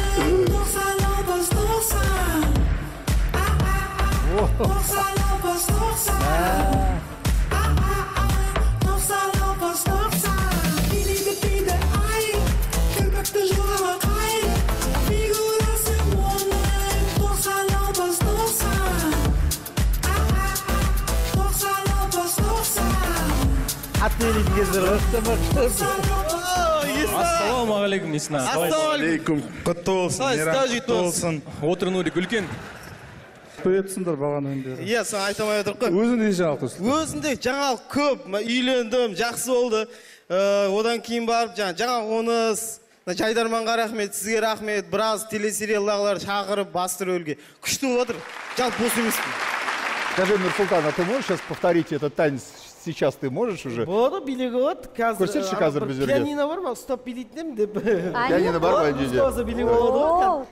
Ассалаумағалейкум, Исна. Ассалаумағалейкум. Құтты болсын, мейрам құтты болсын. Отыр Нурик, үлкен. Қоятсыңдар бағана өндері. Иә, сен айтамай отырып қой. Өзінде жаңалық тұрсын. Өзінде жаңалық көп. Үйлендім, жақсы болды. Одан кейін барып, жаңа қоныс, Жайдарманға рахмет, сізге рахмет. Біраз телесериалдар шақырып, басты рөлге. Күшті болып отыр. Жалпы бос емеспін. Скажи, Нурсултан, а ты можешь сейчас повторить этот танец? Сейчас ты можешь уже? Болады, билігі болады. Көрсетші қазір біз өрге. Пианино бар ма? Ұстап билейтінем деп. Пианино бар ма үйде? Ұстаусы билігі болады.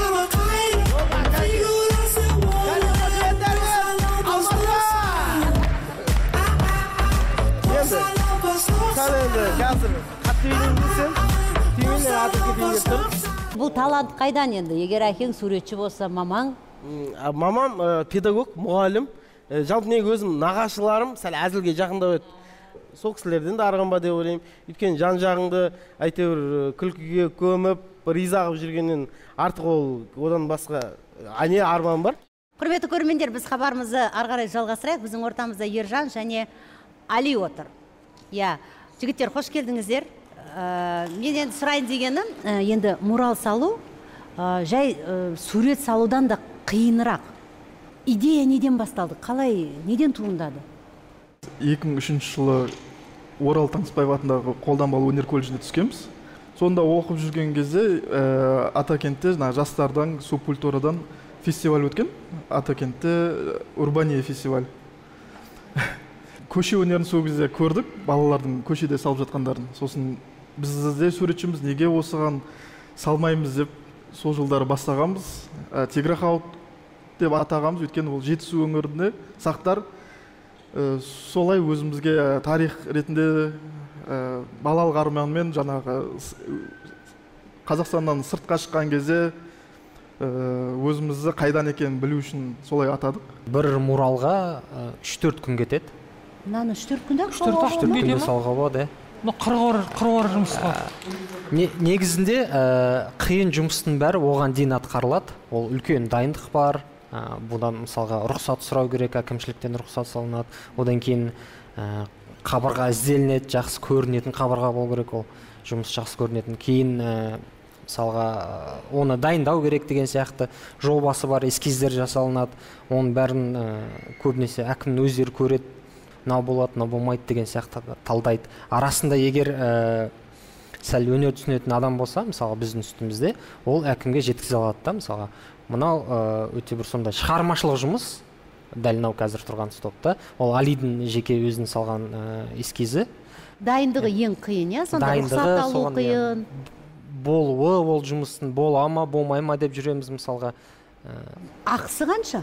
Енді, сәл енді, қазір қатты үйлендесем, түймелер атып кетейін тұр. Бұл талант қайдан енді? Егер әкең суретші болса, мамаң? Мамам педагог, мұғалім. Жалпы неге өзім нағашыларым сәл әзілге жақындау еді. Сол кісілерден де арғанба деп ойлаймын. Өйткені жан жағыңды әйтеуір күлкіге көміп, риза қылып жүргеннен артық ол одан басқа не арман бар. Құрметті көрермендер, біз хабарымызды ары қарай жалғастырайық. Біздің ортамызда Ержан және Али отыр. Иә, жігіттер, қош келдіңіздер. Мен енді сұрайын дегенім, енді мурал салу, жай сурет салудан да қиынырақ. Идея неден басталды? Қалай, неден туындады? екі мың үшінші жылы Орал Таңсықбаев атындағы қолданбалы өнер колледжіне түскенбіз. Сонда оқып жүрген кезде Атакентте жастардан, субкультурадан фестиваль өткен. Атакентте Урбания фестиваль. Көше өнерін сол кезде көрдік, балалардың көшеде салып жатқандарын. Сосын біз де суретшіміз, неге осыған салмаймыз деп сол жылдары бастағанбыз. Тиграхаут деп атағамыз, өйткені ол Жетісу өңірінде сақтар солай өзімізге тарих ретінде балалық арманмен жаңағы Қазақстаннан сыртқа шыққан кезде өзімізді қайдан екенін білу үшін солай атадық. Бір муралға үш төрт күн кетеді. Мынаны үш төрт күнде үш төрт күнде салуға болады. мына қыруар қыруар жұмыс қой. Не- негізінде ә, қиын жұмыстың бәрі оған дейін атқарылады. Ол үлкен дайындық бар. Ә, бұдан мысалға рұқсат сұрау керек, әкімшіліктен рұқсат салынады. Одан кейін ә, қабырға ізделінеді, жақсы көрінетін қабырға болу керек, ол жұмыс жақсы көрінетін. Кейін ә, мысалға ә, оны дайындау керек деген сияқты жобасы бар, эскиздер жасалынады. Оның бәрін ә, көбінесе әкімнің өздері көреді. Мынау болады, мынау болмайды деген сияқты талдайды. Арасында егер ә, сәл өнер түсінетін адам болса, мысалға біздің үстімізде, ол әкімге жеткізе алады да, мысалға мынау ә, өте бір сондай шығармашылық жұмыс, дәл мынау қазір тұрған стопта. Ол Алидің жеке өзінің салған ә, эскизі. Дайындығы ең қиын, иә? Сонда Дайындығы рұқсат алу соған, қиын. Болуы, ол жұмыстың бола ма, болмай ма деп жүреміз мысалға. Ә, Ақысы қанша?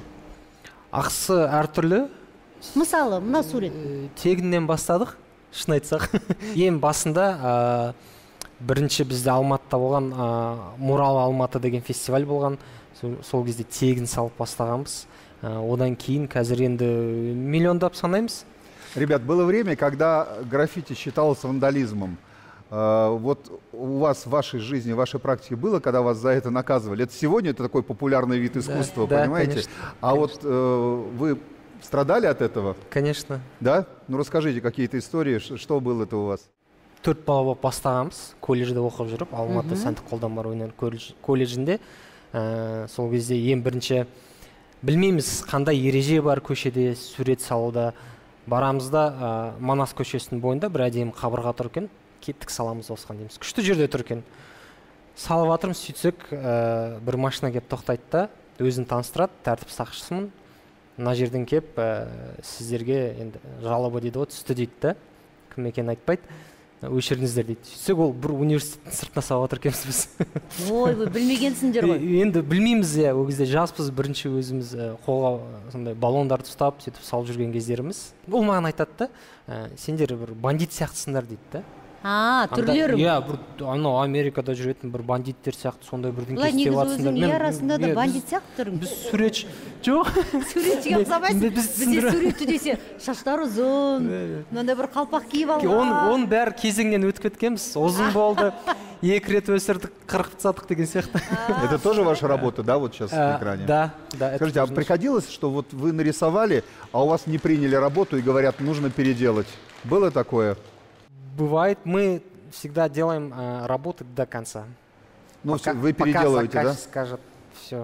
ақысы әртүрлі. Мысалы, мына сурет. Тегіннен бастадық, шын айтсақ. Ең басында ә, бірінші бізде Алматыда болған ә, Мурал Алматы деген фестиваль болған. Сол, сол кезде тегін салып бастағанбыз. Ә, одан кейін қазір енді миллиондап санаймыз. Ребят, было время, когда граффити считалось вандализмом. А, вот у вас в вашей жизни, в вашей практике было, когда вас за это наказывали? Это сегодня это такой популярный вид искусства, да, понимаете? конечно, а вот э, вы страдали от этого? Конечно. Да? Ну расскажите какие-то истории, ш- что было-то у вас? Төрт бала болып бастағанбыз, колледжде оқып жүріп, Алматы Мгм. сәндік қолданбалы өнер колледж- колледжінде. Ә, сол кезде ең бірінші білмейміз қандай ереже бар көшеде сурет салуда. Барамыз да ә, Манас көшесінің бойында бір әдемі қабырға тұр екен, кеттік саламыз осыған дейміз. Күшті жерде тұр екен. Салып жатырмыз, сөйтсек ә, бір машина келіп тоқтайды да, өзін таныстырады, тәртіп сақшысымын. Мына жерден келіп ә, сіздерге енді жалоба дейді ғой, түсті дейді да, кім екенін айтпайды. Өшіріңіздер дейді. Сөйтсек ол бір университеттің сыртына салып жатыр екенбіз біз. Ой, вы білмегенсіңдер ғой. Е- енді білмейміз, иә, ол кезде жаспыз, бірінші өзіміз ә, қолға ә, сондай баллондарды ұстап сөйтіп салып жүрген кездеріміз. Ол маған айтады да, ә, сендер бір бандит сияқтысыңдар дейді да. А, Анда- түрлері. Иә, бір анау Америкада жүретін бір бандиттер сияқты сондай бірдеңке Бұлай істеп негізі жатсыңдар. өзің Мен- үй арасында да иә, бандит біз- сияқты тұрың. Біз суретші. Жоқ. Суретшіге Мен- ұқсамайсың. біз Бізде түсіндіре- суретші десе, шаштары ұзын, мынандай бір қалпақ киіп Оның алған. оның бәрі кезеңнен өтіп кеткенбіз. Ұзын болды, екі рет өсірдік, қырқып тастадық деген сияқты. Это тоже ваша работа, да, вот сейчас А, на экране? да, да, это Скажите, а тоже наша. приходилось, что вот вы нарисовали, а у вас не приняли работу и говорят, нужно переделать? Было такое? Бывает, мы всегда делаем э, работы до конца. Ну, Пока- всё, вы пока переделываете, заказчик да? скажет все.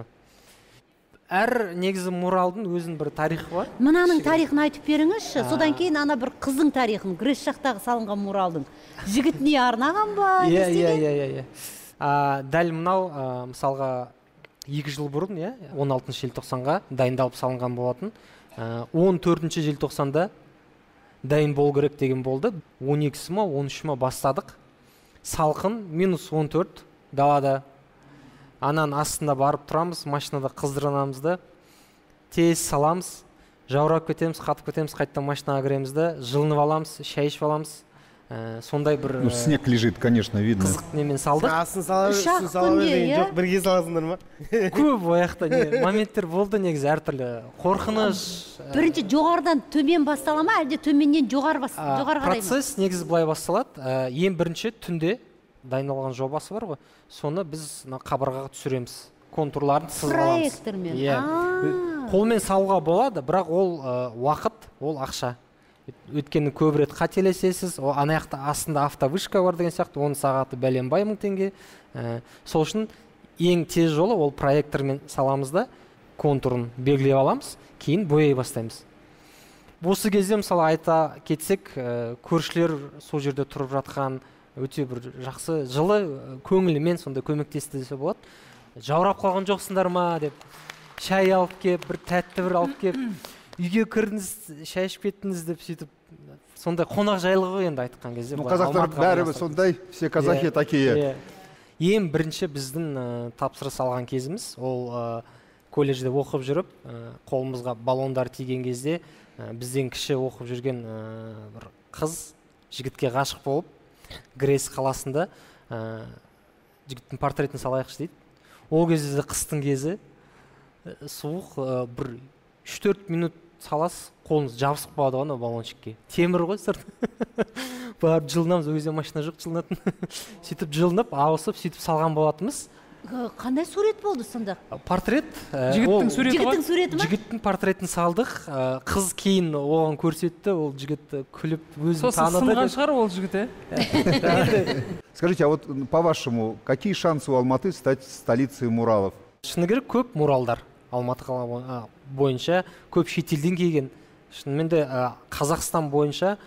Әр негізі муралдың өзінің бір тарихы бар. Мынаның тарихын айтып беріңізші. Содан кейін ана бір қыздың тарихын, Греш жақтағы салынған муралдың. Жігітіне арнаған ба? не Иә, иә, істеген? иә, иә, иә. А, дәл мынау а, мысалға екі жыл бұрын, иә, он алтыншы желтоқсанға дайындалып салынған болатын. А, он төртінші желтоқсанда дайын болу керек деген болды. он екісі ма, он үші ма бастадық. Салқын, минус он төрт далада. Анан астында барып тұрамыз, машинада қыздыранамыз да, тез саламыз, жаурап кетеміз, қатып кетеміз, қайттан машинаға кіреміз да, жылынып аламыз, шай ішіп аламыз. Ә, сондай бір Ну, снег лежит, конечно, видно. қызық немен салдық. Астын сала Үш ақ үстін сала күнде, берген иә? жоқ, бірге саласыңдар ма? Көп ояқта не моменттер болды негізі әртүрлі. Қорқыныш. ә, Бірінші жоғарыдан төмен бастала ма, әлде төменнен жоғары бас, а, жоғары қарай ма? процесс негізі былай басталады. Ә, ең бірінші түнде дайындалған жобасы бар ғой. Соны біз мына қабырғаға түсіреміз. Контурларын сызғаламыз. Проектормен. Иә. А. Қолмен салуға болады, бірақ ол ә, уақыт, ол ақша. Өткені көп рет қателесесіз, о ана жақта астында автовышка бар деген сияқты, оның сағаты бәленбай мың теңге. Ә, сол үшін ең тез жолы ол проектормен саламыз да, контурын белгілеп аламыз, кейін бояй бастаймыз. Осы кезде мысалы айта кетсек, ә, көршілер сол жерде тұрып жатқан өте бір жақсы жылы ә, көңілімен сонда көмектесті десе болады. Жаурап қалған жоқсыңдар ма деп шай алып кеп, бір тәтті бір алып кеп, үйге кірдіңіз, шай ішіп кеттіңіз деп сөйтіп сондай қонақ жайлығы ғой енді айтқан кезде. Ну, былай қазақтар Алматыға бәрі байланысты. сондай, все казахи Иә, такие. иә. Ең бірінші біздің ә, тапсырыс алған кезіміз, ол ә, колледжде оқып жүріп, ә, қолымызға баллондар тиген кезде, ә, бізден кіші оқып жүрген ә, бір қыз жігітке ғашық болып, Грейс қаласында ә, жігіттің портретін салайықшы дейді. Ол кезде де қыстың кезі, ә, суық, ә, бір үш төрт минут салас, қолыңыз жабысып қалады ғой ана баллончикке. Темір ғой сырт. барып жылынамыз, өзі машина жоқ жылынатын. Сөйтіп жылынып, ауысып, сөйтіп салған болатынбыз. Қандай сурет болды сонда? Портрет. Жігіттің суреті ғой? Жігіттің суреті ма? Жігіттің портретін салдық. Қыз кейін оған көрсетті, ол жігіт күліп өзін Сосын таныды. сынған шығар ол жігіт, ә? Скажите, а вот по-вашему, какие шансы у Алматы стать столицей муралов? Шыны керек көп муралдар Алматы қала бойынша, көп шетелден келген. Шынымен де Қазақстан бойынша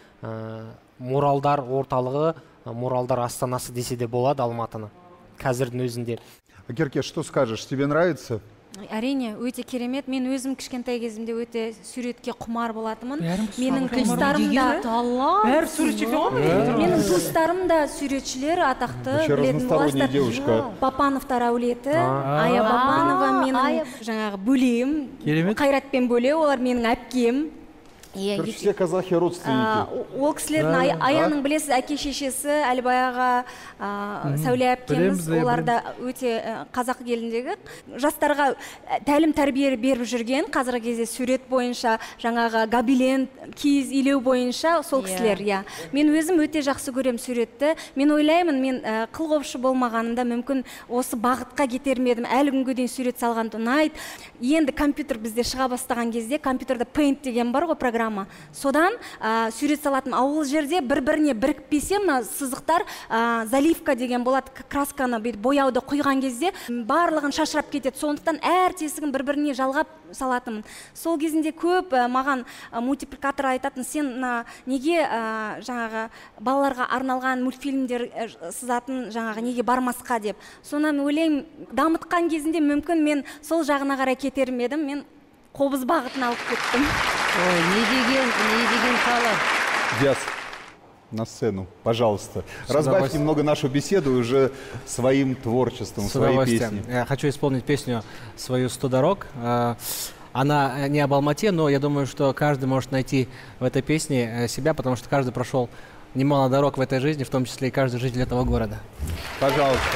муралдар орталығы, муралдар астанасы десе де болады Алматыны қазірдің өзінде. Акерке, что скажешь, тебе нравится? Әрине, өте керемет. Мен өзім кішкентай кезімде өте суретке құмар болатымын. Бәріміз Менің құмар. туыстарым да Бәрі суретші екен ғой? Менің туыстарым да суретшілер, атақты Вообще білетін разносторонняя боласыздар. девушка. Папановтар әулеті, А. Ая Бапанова А, менің Ая. жаңағы бөлем, Керемет. Қайратпен бөле, олар менің әпкем. Иә, Короче, все казахи родственники. А, ол кісілердің Ай- Аяның білесіз, әке шешесі Әлібай аға, а, Сәуле әпкеміз, Білеміз, иә, олар да өте ә, қазақ еліндегі жастарға ә, тәлім тәрбие беріп жүрген, қазіргі кезде сурет бойынша, жаңағы гобелен, киіз илеу бойынша сол Иә. кісілер, иә. Мен өзім өте жақсы көрем суретті. Мен ойлаймын, мен ә, қылқопшы болмағанымда мүмкін осы бағытқа кетер ме едім. Әлі күнге дейін сурет салғанды ұнайды. Енді компьютер бізде шыға бастаған кезде, компьютерда Paint деген бар ғой программа. Содан ә, сурет салатын ауыл жерде бір-біріне бірікпесе, мына сызықтар ә, заливка деген болады, красканы бүйтіп бояуды құйған кезде барлығын шашырап кетеді. Сондықтан әр тесігін бір-біріне жалғап салатынмын. Сол кезінде көп ә, маған ә, мультипликатор айтатын, сен мына неге ә, жаңағы балаларға арналған мультфильмдер ә, сызатын, жаңағы неге бармасқа деп. Сонан мен ойлаймын, дамытқан кезінде мүмкін мен сол жағына қарай кетер ме едім. Мен қобыз бағытын алып кеттім. Ой, не деген, не деген талап. Диас, на сцену, пожалуйста. С Разбавь удовольствием. немного нашу беседу уже своим творчеством, С своей удовольствием. песней. Я хочу исполнить песню свою «сто дорог». Э, Она не об Алмате, но я думаю, что каждый может найти в этой песне э, себя, потому что каждый прошел немало дорог в этой жизни, в том числе и каждый житель этого города. Пожалуйста.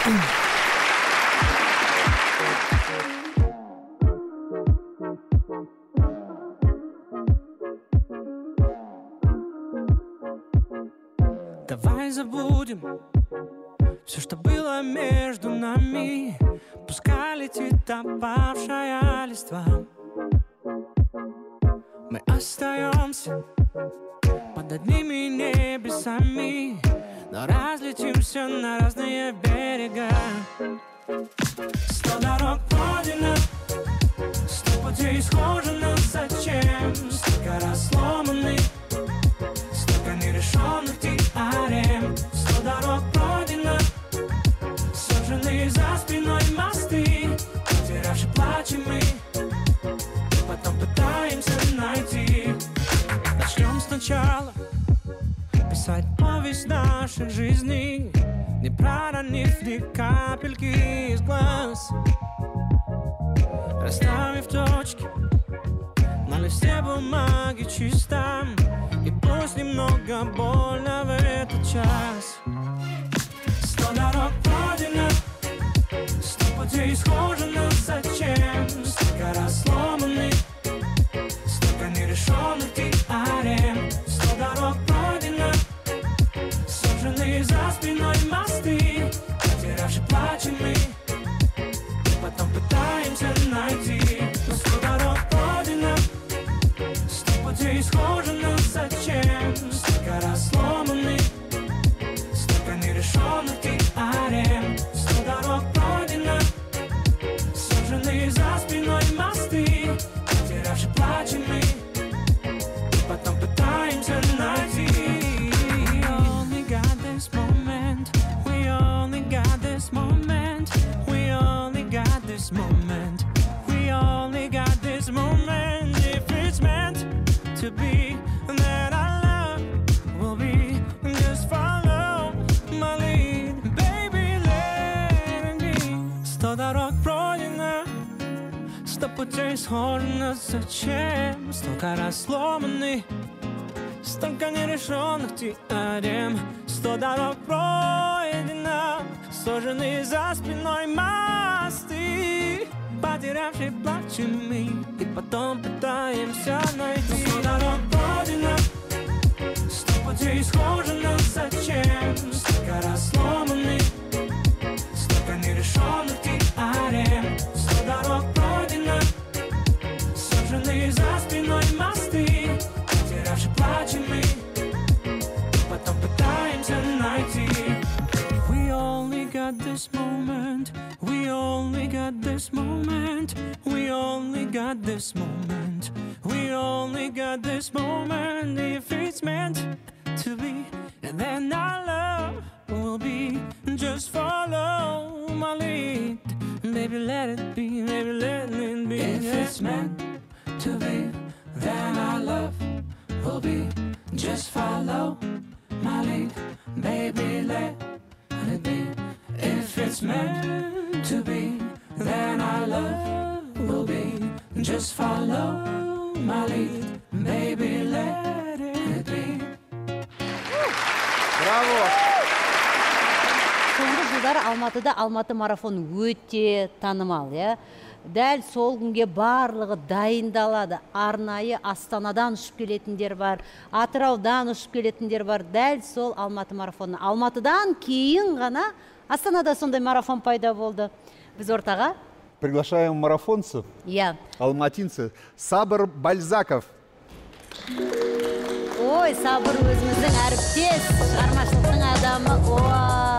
Давай забудем все, что было между нами. Пускай летит опавшая листва. Мы остаемся под одними небесами, но разлетимся на разные берега. Сто дорог пройдено, сто путей схожено. Зачем столько раз сломанных, столько нерешенных теорем? Сто дорог пройдено, сожжены за спиной мосты, потерявши плачем мы, потом пытаемся найти. Начнем сначала писать повесть наших жизней, не проронив ни капельки из глаз, расставив точки на листе бумаги чистом, и пусть немного больно в этот час. Сто дорог пройдено, сто путей схожено. Зачем столько раз сломанных, столько нерешенных теорем? Сто дорог пройдено, сожжены за спиной мосты, потерявши плачем мы, потом пытаемся найти. Но сто дорог пройдено, сто путей схожено. Зачем столько раз сломанных, столько нерешенных теорем? Сто дорог пройдено, сожжены за спиной мосты, потерявши плачем мы, потом пытаемся найти. We only got this moment, we only got this moment, we only got this moment, we only got this moment. If it's meant to be, then our love will be. Just follow my lead, baby, let it be. Сто дорог пройдено, сто путей схожено. Зачем столько раз сломанных, столько нерешенных теорем? Сто дорог пройдено, сожжены за спиной мосты, потерявшие плачем мы, и потом пытаемся найти. Сто дорог пройдено, сто путей схожи, но зачем? Столько раз сломанных, столько нерешенных теорем, сто дорог пройдено, сожжены за спиной мосты, потерявши плачем мы, потом пытаемся найти. We only got this moment, we only got this moment, we only got this moment, we only got this moment. If it's meant to be, and then our love will be. Just follow my lead, baby, let it be, baby, let it be. If it's meant to be, then our love will be. Just follow my lead, baby, let it be. If it's meant to be, then our love will be. Just follow my lead, baby, let it be. Браво! Соңғы жылдары Алматыда Алматы марафон өте танымал, иә. Дәл сол күнге барлығы дайындалады. Арнайы Астанадан ұшып келетіндер бар, Атыраудан ұшып келетіндер бар. Дәл сол Алматы марафоны. Алматыдан кейін ғана Астанада сондай марафон пайда болды. Біз ортаға Приглашаем марафонцев, иә. алматинцы, Сабыр Бальзаков. Ой, Сабыр өзіміздің әріптес, шығармашылықтың адамы. О!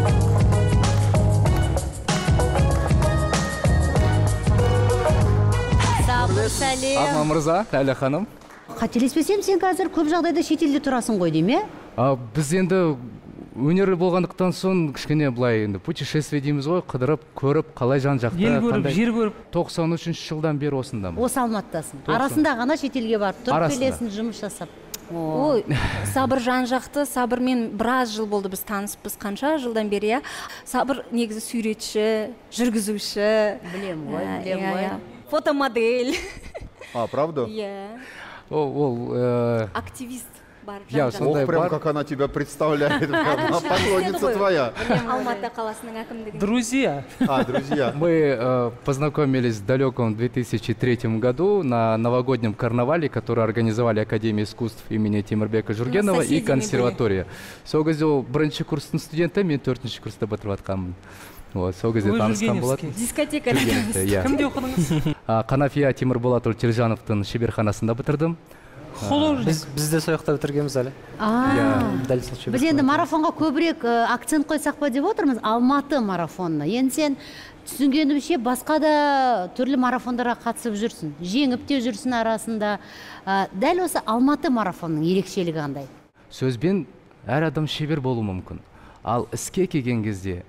Сабыр, сәлем. Арма мырза, Ләйлә ханым. Қателеспесем, сен қазір көп жағдайда шетелде тұрасың ғой, дейме? А, біз енді өнерлі болғандықтан соң кішкене былай енді путешествие дейміз ғой, қыдырып, көріп, қалай жан жақта. Ел көріп, жер көріп. тоқсан үшінші жылдан бері осындамын. Осы Алматыдасың. Арасында ғана шетелге барып, тұрып келесің, жұмыс жасап. Ой, Сабыр жан жақты, Сабырмен біраз жыл болды біз таныспыз, қанша жылдан бері, иә. Сабыр негізі суретші, жүргізуші. Білем ғой, білем ғой. Фотомодель. А, правда? Иә. Ол активист бар. Я сондай прям как она тебя представляет, она поклонница твоя. Алматы қаласының әкімдігінде. Друзья. А, друзья. Мы э, познакомились в далеком две тысячи третьем году на новогоднем карнавале, который организовали Академия искусств имени Темирбека Жургенова и консерватория. Сол кезде ол бірінші курстың студенті, мен төртінші курста бітіріп жатқанмын. Вот, сол кезде танысқан болатын. Дискотека. Кімде оқыдыңыз? Қанафия Темірболатұлы Телжановтың шеберханасында бітірдім. Біз бізде сол жақта бітіргенбіз әлі. Дәл сол шеберхана. Біз енді марафонға көбірек акцент қойсақ па деп отырмыз, Алматы марафонына. Енді сен түсінгенімше басқа да түрлі марафондарға қатысып жүрсің, жеңіп те жүрсің арасында. Дәл осы Алматы марафонның ерекшелігі қандай? Сөзбен әр адам шебер болуы мүмкін. Ал іске келген кезде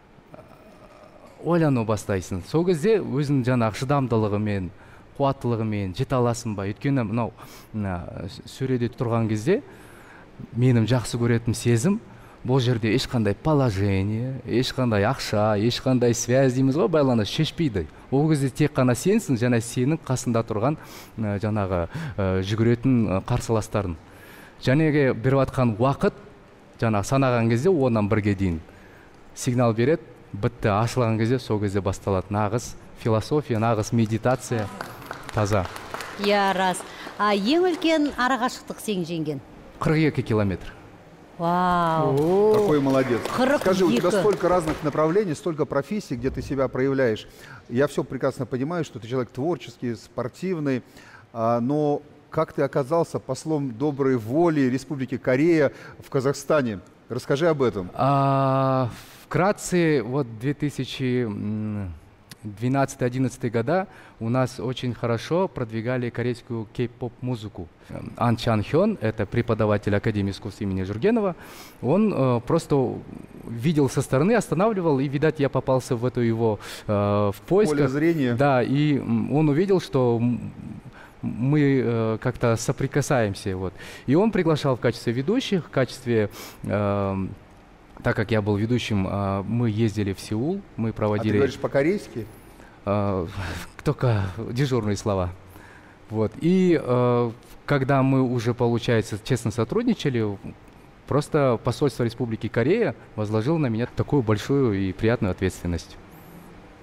ойлану бастайсың. Сол кезде өзің жаңағы шыдамдылығымен, қуаттылығымен жете аласың ба? Өйткені мынау сөреде тұрған кезде менің жақсы көретін сезім, бұл жерде ешқандай положение, ешқандай ақша, ешқандай связь дейміз ғой, байланыс шешпейді. Ол кезде тек қана сенсің, және сенің қасында тұрған жаңағы жүгіретін қарсыластарын. Жәнеге беріп атқан уақыт, жаңағы санаған кезде оннан бірге дейін сигнал береді. Бітті, ашылған кезде сол кезде басталады нағыз философия, нағыз медитация, таза. Я рас. А ең үлкен арақашықтық сен жеңген? қырық екі километр. Вау. Какой молодец. Скажи, у тебя екі. столько разных направлений, столько профессий, где ты себя проявляешь. Я все прекрасно понимаю, что ты человек творческий, спортивный, но как ты оказался послом доброй воли Республики Корея в Казахстане? Расскажи об этом. А, вкратце, вот две тысячи двенадцатый-одиннадцатый года у нас очень хорошо продвигали корейскую кей-поп музыку. Ан Чан Хён, это преподаватель Академии искусств имени Жургенова, он э, просто видел со стороны, останавливал, и, видать, я попался в эту его э, в поисках. Поле зрения. Да, и он увидел, что мы э, как-то соприкасаемся. Вот. И он приглашал в качестве ведущих, в качестве... Э, Так как я был ведущим, мы ездили в Сеул, мы проводили... А ты говоришь по-корейски? Только дежурные слова. Вот. И когда мы уже, получается, честно сотрудничали, просто посольство Республики Корея возложило на меня такую большую и приятную ответственность.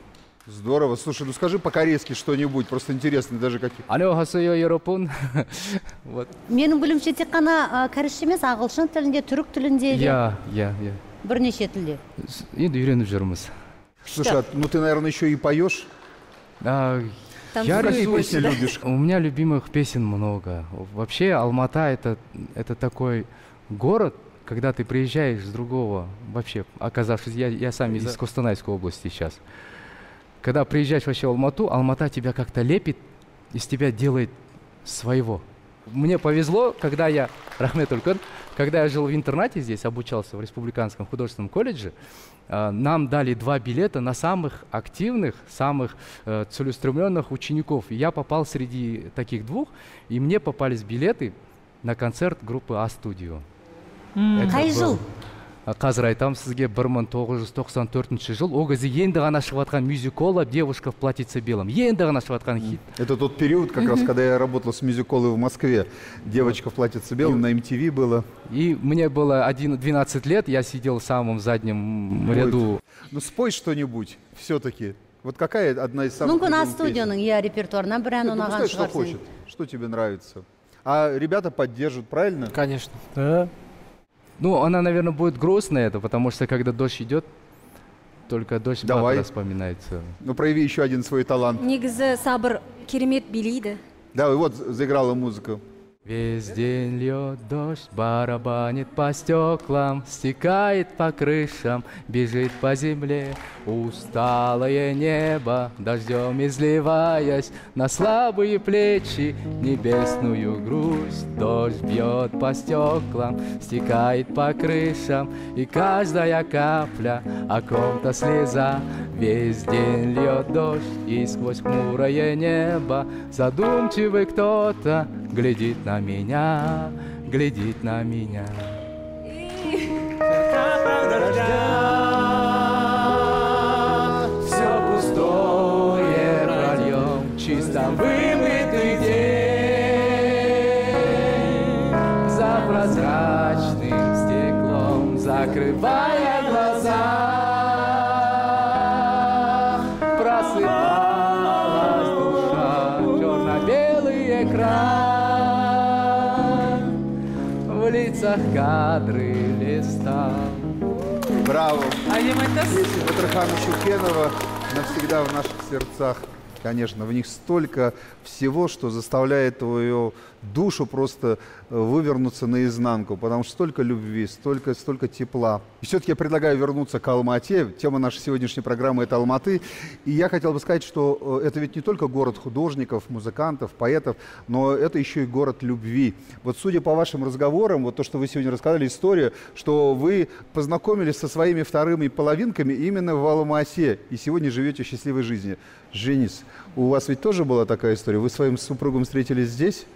Здорово. Слушай, ну скажи по-корейски что-нибудь, просто интересно даже какие. 안녕하세요 여러분. Вот. Менің білімше тек қана кәрісше емес, ағылшын тілінде, түрік тілінде, Я, я, я. бірнеше тілде. Енді үйреніп жүрміз. Слушай, а, ну ты, наверное, еще и поешь? А, я какие люблю- песни любишь? У меня любимых песен много. Вообще Алмата это, это такой город, когда ты приезжаешь с другого, вообще оказавшись, я, я сам из Да. Костанайской области сейчас. Когда приезжаешь вообще в Алмату, Алмата тебя как-то лепит, из тебя делает своего. Мне повезло, когда я, Рахмет Улькан, когда я жил в интернате здесь, обучался в Республиканском художественном колледже, э, нам дали два билета на самых активных, самых э, целеустремленных учеников. И я попал среди таких двух, и мне попались билеты на концерт группы А-студио. Это Қай был- жыл? А, қазір айтамын сізге бір мың тоғыз жүз тоқсан төртінші жыл. Ол кезде енді ғана шығып жатқан мюзикола «Девушка в платьице белом». Енді ғана шығып жатқан хит. Это тот период, как раз, когда я работал с мюзиколой в Москве. Девочка в платьице белом, на эм ти ви было. И мне было один- двенадцать лет, я сидел в самом заднем ряду. Ну спой что-нибудь все-таки. Вот какая одна из самых Мүмкін любимых А-студияның иә репертуарынан бір ән песен? Ну, ұнаған пускай, что шығар хочет, сен. что тебе нравится. А ребята поддержат, правильно? Конечно. Да. Ну, она, наверное, будет грустная, это, потому что когда дождь идет, только дождь Давай. Батыра вспоминается. Ну прояви еще один свой талант. негізі сабыр керемет билейді. Да, и вот заиграла музыка. Весь день льет дождь, барабанит по стеклам, стекает по крышам, бежит по земле. Усталое небо, дождем изливаясь на слабые плечи, небесную грусть. Дождь бьет по стеклам, стекает по крышам, и каждая капля о ком-то слеза. Весь день льет дождь, и сквозь хмурое небо задумчивый кто-то глядит на меня, глядит на меня. Все пустое прольем, чисто вымытый день. За прозрачным стеклом, закрывая глаза, просыпалась душа, черно-белый экран, в лицах кадры листа. Браво! А я айтасыз? Песни Батырхана Шукенова навсегда в наших сердцах. Конечно, в них столько всего, что заставляет твою душу просто вывернуться наизнанку, потому что столько любви, столько, столько тепла. И все-таки я предлагаю вернуться к Алмате. Тема нашей сегодняшней программы – это Алматы. И я хотел бы сказать, что это ведь не только город художников, музыкантов, поэтов, но это еще и город любви. Вот судя по вашим разговорам, вот то, что вы сегодня рассказали, историю, что вы познакомились со своими вторыми половинками именно в Алма-Ате, и сегодня живете счастливой жизнью. Женис, у вас ведь тоже была такая история? Вы с своим супругом встретились здесь?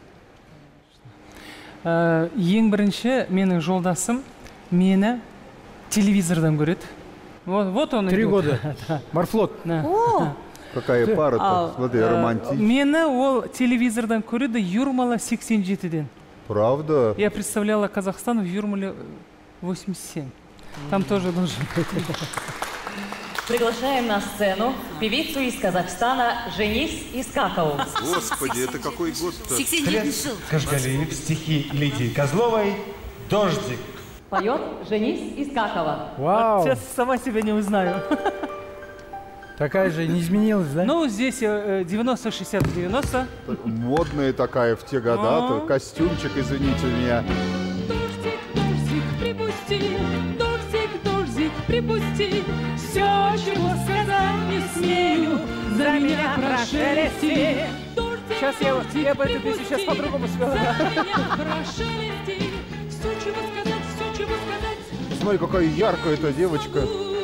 Ә, ең бірінші менің жолдасым мені телевизордан көреді. Вот, вот он Три идет. года. Морфлот. Да. О, Какая пара-то? Ал, Смотри, ә, романтичная. Мені ол телевизордан көреді Юрмала сексен жетіден. Правда? Я представляла Казахстан в Юрмале восемьдесят семь. Там тоже должен быть. Приглашаем на сцену певицу из Казахстана Женис Искакову. Господи, это какой год-то? Кашгалиев, стихи Лидии Козловой «Дождик». Поет Женис Искакова. Вау. Сейчас сама себя не узнаю. Такая же не изменилась, да? Ну, здесь э, девяносто шестьдесят девяносто. Модная такая в те года, А. то костюмчик, извините меня. Дождик, припусти, дождик, дождик, припусти. Все, чего сказать не смею, за меня прошелести. Сейчас я, я бы эту песню сейчас по-другому спела. За меня прошелести. Все, чего сказать, все, чего сказать. Смотри, какая яркая эта девочка.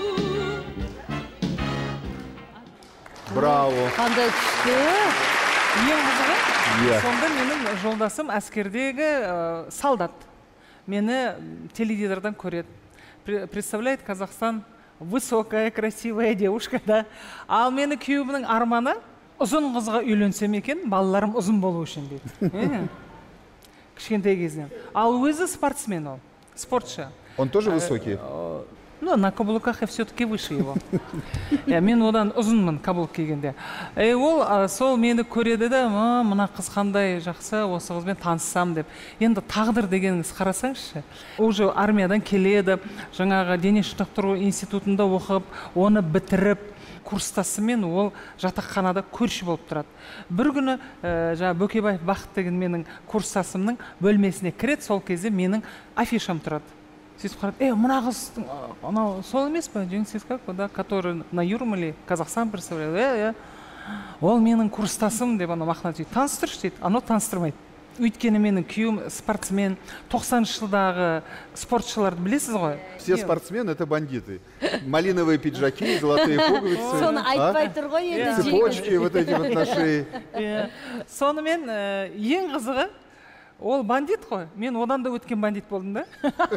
Браво. қандай күшті. Ең қызығы, Иә. сонда менің жолдасым әскердегі ә, солдат. Мені теледидардан көреді. Пре- Представляет Казахстан высокая, красивая девушка, да. Ал мені күйеуімнің арманы ұзын қызға үйленсем екен, балаларым ұзын болу үшін дейді. Е, кішкентай кезінен. Ал өзі спортсмен ол, спортшы. Он тоже высокий? Ну, на каблуках я все-таки выше его. Иә, мен одан ұзынмын каблук кигенде. Е, ол а, сол мені көреді де, «Ма, мына қыз қандай жақсы, осы қызбен таныссам» деп. Енді тағдыр дегеніңіз қарасаңызшы. Уже армиядан келеді, жаңағы дене шынықтыру институтында оқып, оны бітіріп, курстасымен ол жатақханада көрші болып тұрады. Бір күні ә, жаңа Бөкебаев Бақыт деген менің курстасымның бөлмесіне кіреді, сол кезде менің афишам тұрады. Сөйтіп қарады, е, мына қыз, анау сол емес па, жеңсіз как, да, который на Юрмале Казахстан представляет, е, е, ол менің курстасым деп ана мақтанып дейді. Таныстыршы дейді, анау таныстырмайды. Өйткені менің күйеуім спортсмен, тоқсаныншы жылдағы спортшыларды білесіз ғой? Все спортсмены это бандиты. Малиновые пиджаки, золотые пуговицы. Соны айтпай тұр ғой енді. Цепочки вот эти вот на шее. Сонымен ең қызығы, ол бандит қой. Мен одан да өткен бандит болдым да.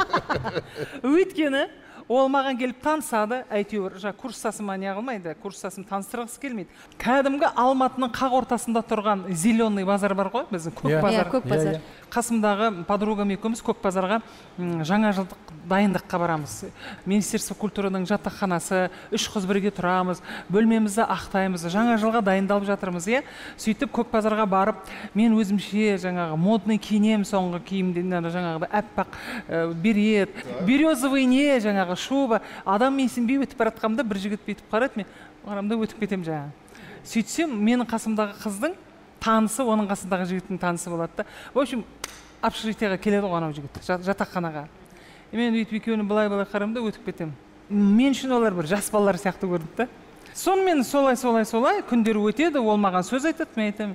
Өйткені ол маған келіп танысады, әйтеуір, жа курстасыма не қылмайды, курстасым таныстырғысы келмейді. Кәдімгі Алматының қақ ортасында тұрған зеленый базар бар ғой, біздің көк базар. Көк базар. Қасымдағы подругам екеуміз көк базарға жаңа жылдық дайындыққа барамыз. Министерство культураның жатақханасы, үш қыз бірге тұрамыз, бөлмемізді ақтаймыз, жаңа жылға дайындалып жатырмыз, е. Сөйтіп көк базарға барып, мен өзімше жаңағы модный киінем, соңғы киімде жаңағы әппақ берет, березовый не жаңағы шуба. Адам менсінбей өтіп баратқамда бір жігіт бетіп қарады, мен қарамда өтіп кетем жаңағы. Сөйтсем, менің қасымдағы қыздың танысы, оның қасындағы жігіттің танысы болады да. В общем, общежитияға келеді ғой анау жігіт, жатақханаға. Мен өйтіп екеуіне былай-былай қарамда өтіп кетем. Мен үшін олар бір жас балалар сияқты көрдік та. Сонымен солай-солай-солай күндер өтеді, ол маған сөз айтады, мен айтамын.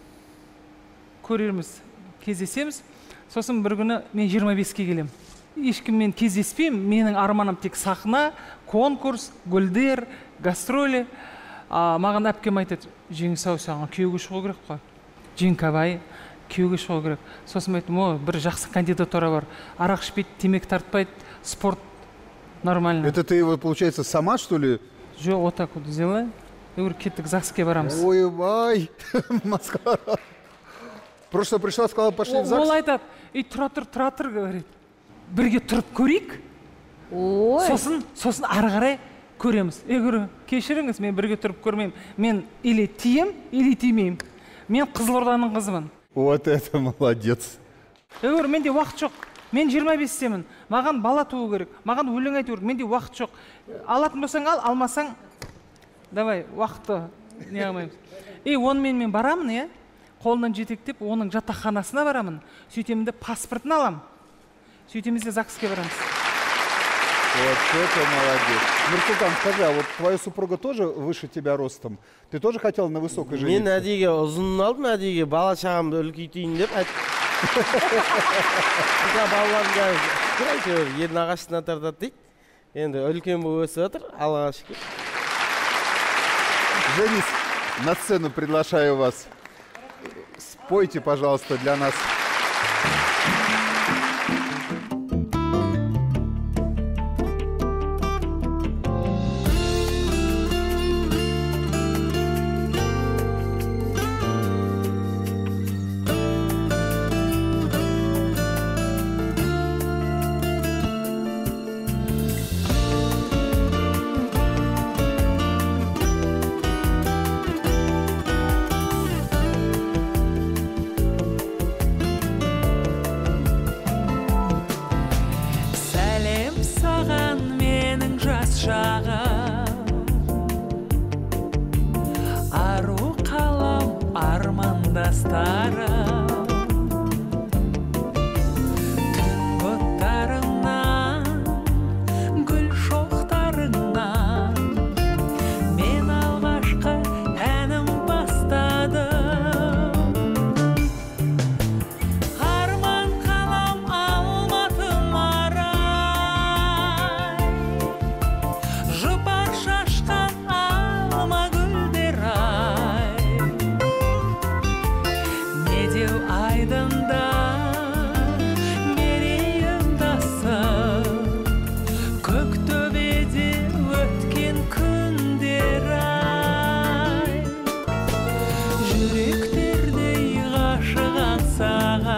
Көрерміз, кездесеміз. Сосын бір күні мен жиырма беске келем. Ешкіммен кездеспеймін, менің арманым тек сахна, конкурс, гүлдер, гастроли. Маған әпкем айтады, Жеңіс-ау, саған күйеуге шығу керек қой. Жеңкабай, күйеуге шығу керек. Сосын айтым, о, бір жақсы кандидатура бар. Арақ ішпейді, темекі тартпайды, спорт нормально. Это ты его, получается, сама, что ли? Жоқ, вот так вот взяла. И говорю, кеттік ЗАГСке барамыз. Ой, бай, Москва. Просто пришла, сказала, пошли в ЗАГС. Ол айтады, и тұра тұр, тұра тұр, говорит. Бірге тұрып көрейік. Сосын, сосын ары қарай көреміз. Е, көрі, кешіріңіз, мен бірге тұрып көрмеймін. Мен или тием, или тимеймін. Мен Қызылорданың қызымын. Вот это молодец. Е, көрі, менде уақыт жоқ. Мен жиырма бестемін. Маған бала туу керек. Маған өлең айту керек. Менде уақыт жоқ. Алатын болсаң ал, алмасаң, давай, уақытты не қылмаймыз. И онымен мен барамын, е, қолынан жетектеп, оның жатақханасына барамын. Сөйтемін де паспортын алам. Сөйтеміз де ЗАГСке барамыз. Вот это молодец. Нұрсұлтан, скажи, а вот твоя супруга тоже выше тебя ростом? Ты тоже хотел на высокой жениться? Мен әдейге ұзын алдым, әдейге бала шағамды үлкейтейін деп. Балаларым әйтеуір ердің ағашына тартады дейді. Енді үлкен болып өсіп жатыр, Аллаға шүкір. Женис, на сцену приглашаю вас. Спойте, пожалуйста, для нас.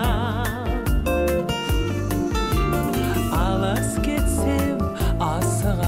Алас кетсем, асыға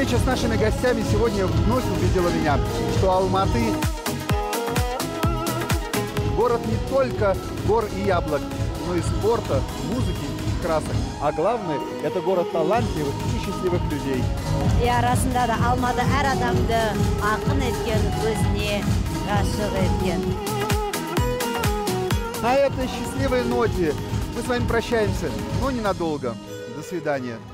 Встреча с нашими гостями сегодня вновь убедила меня, что Алматы – город не только гор и яблок, но и спорта, музыки и красок. А главное – это город талантливых и счастливых людей. И арасында да Алматы әр адамды ақын еткен, өзіне ғашық еткен. На этой счастливой ноте мы с вами прощаемся, но ненадолго. До свидания.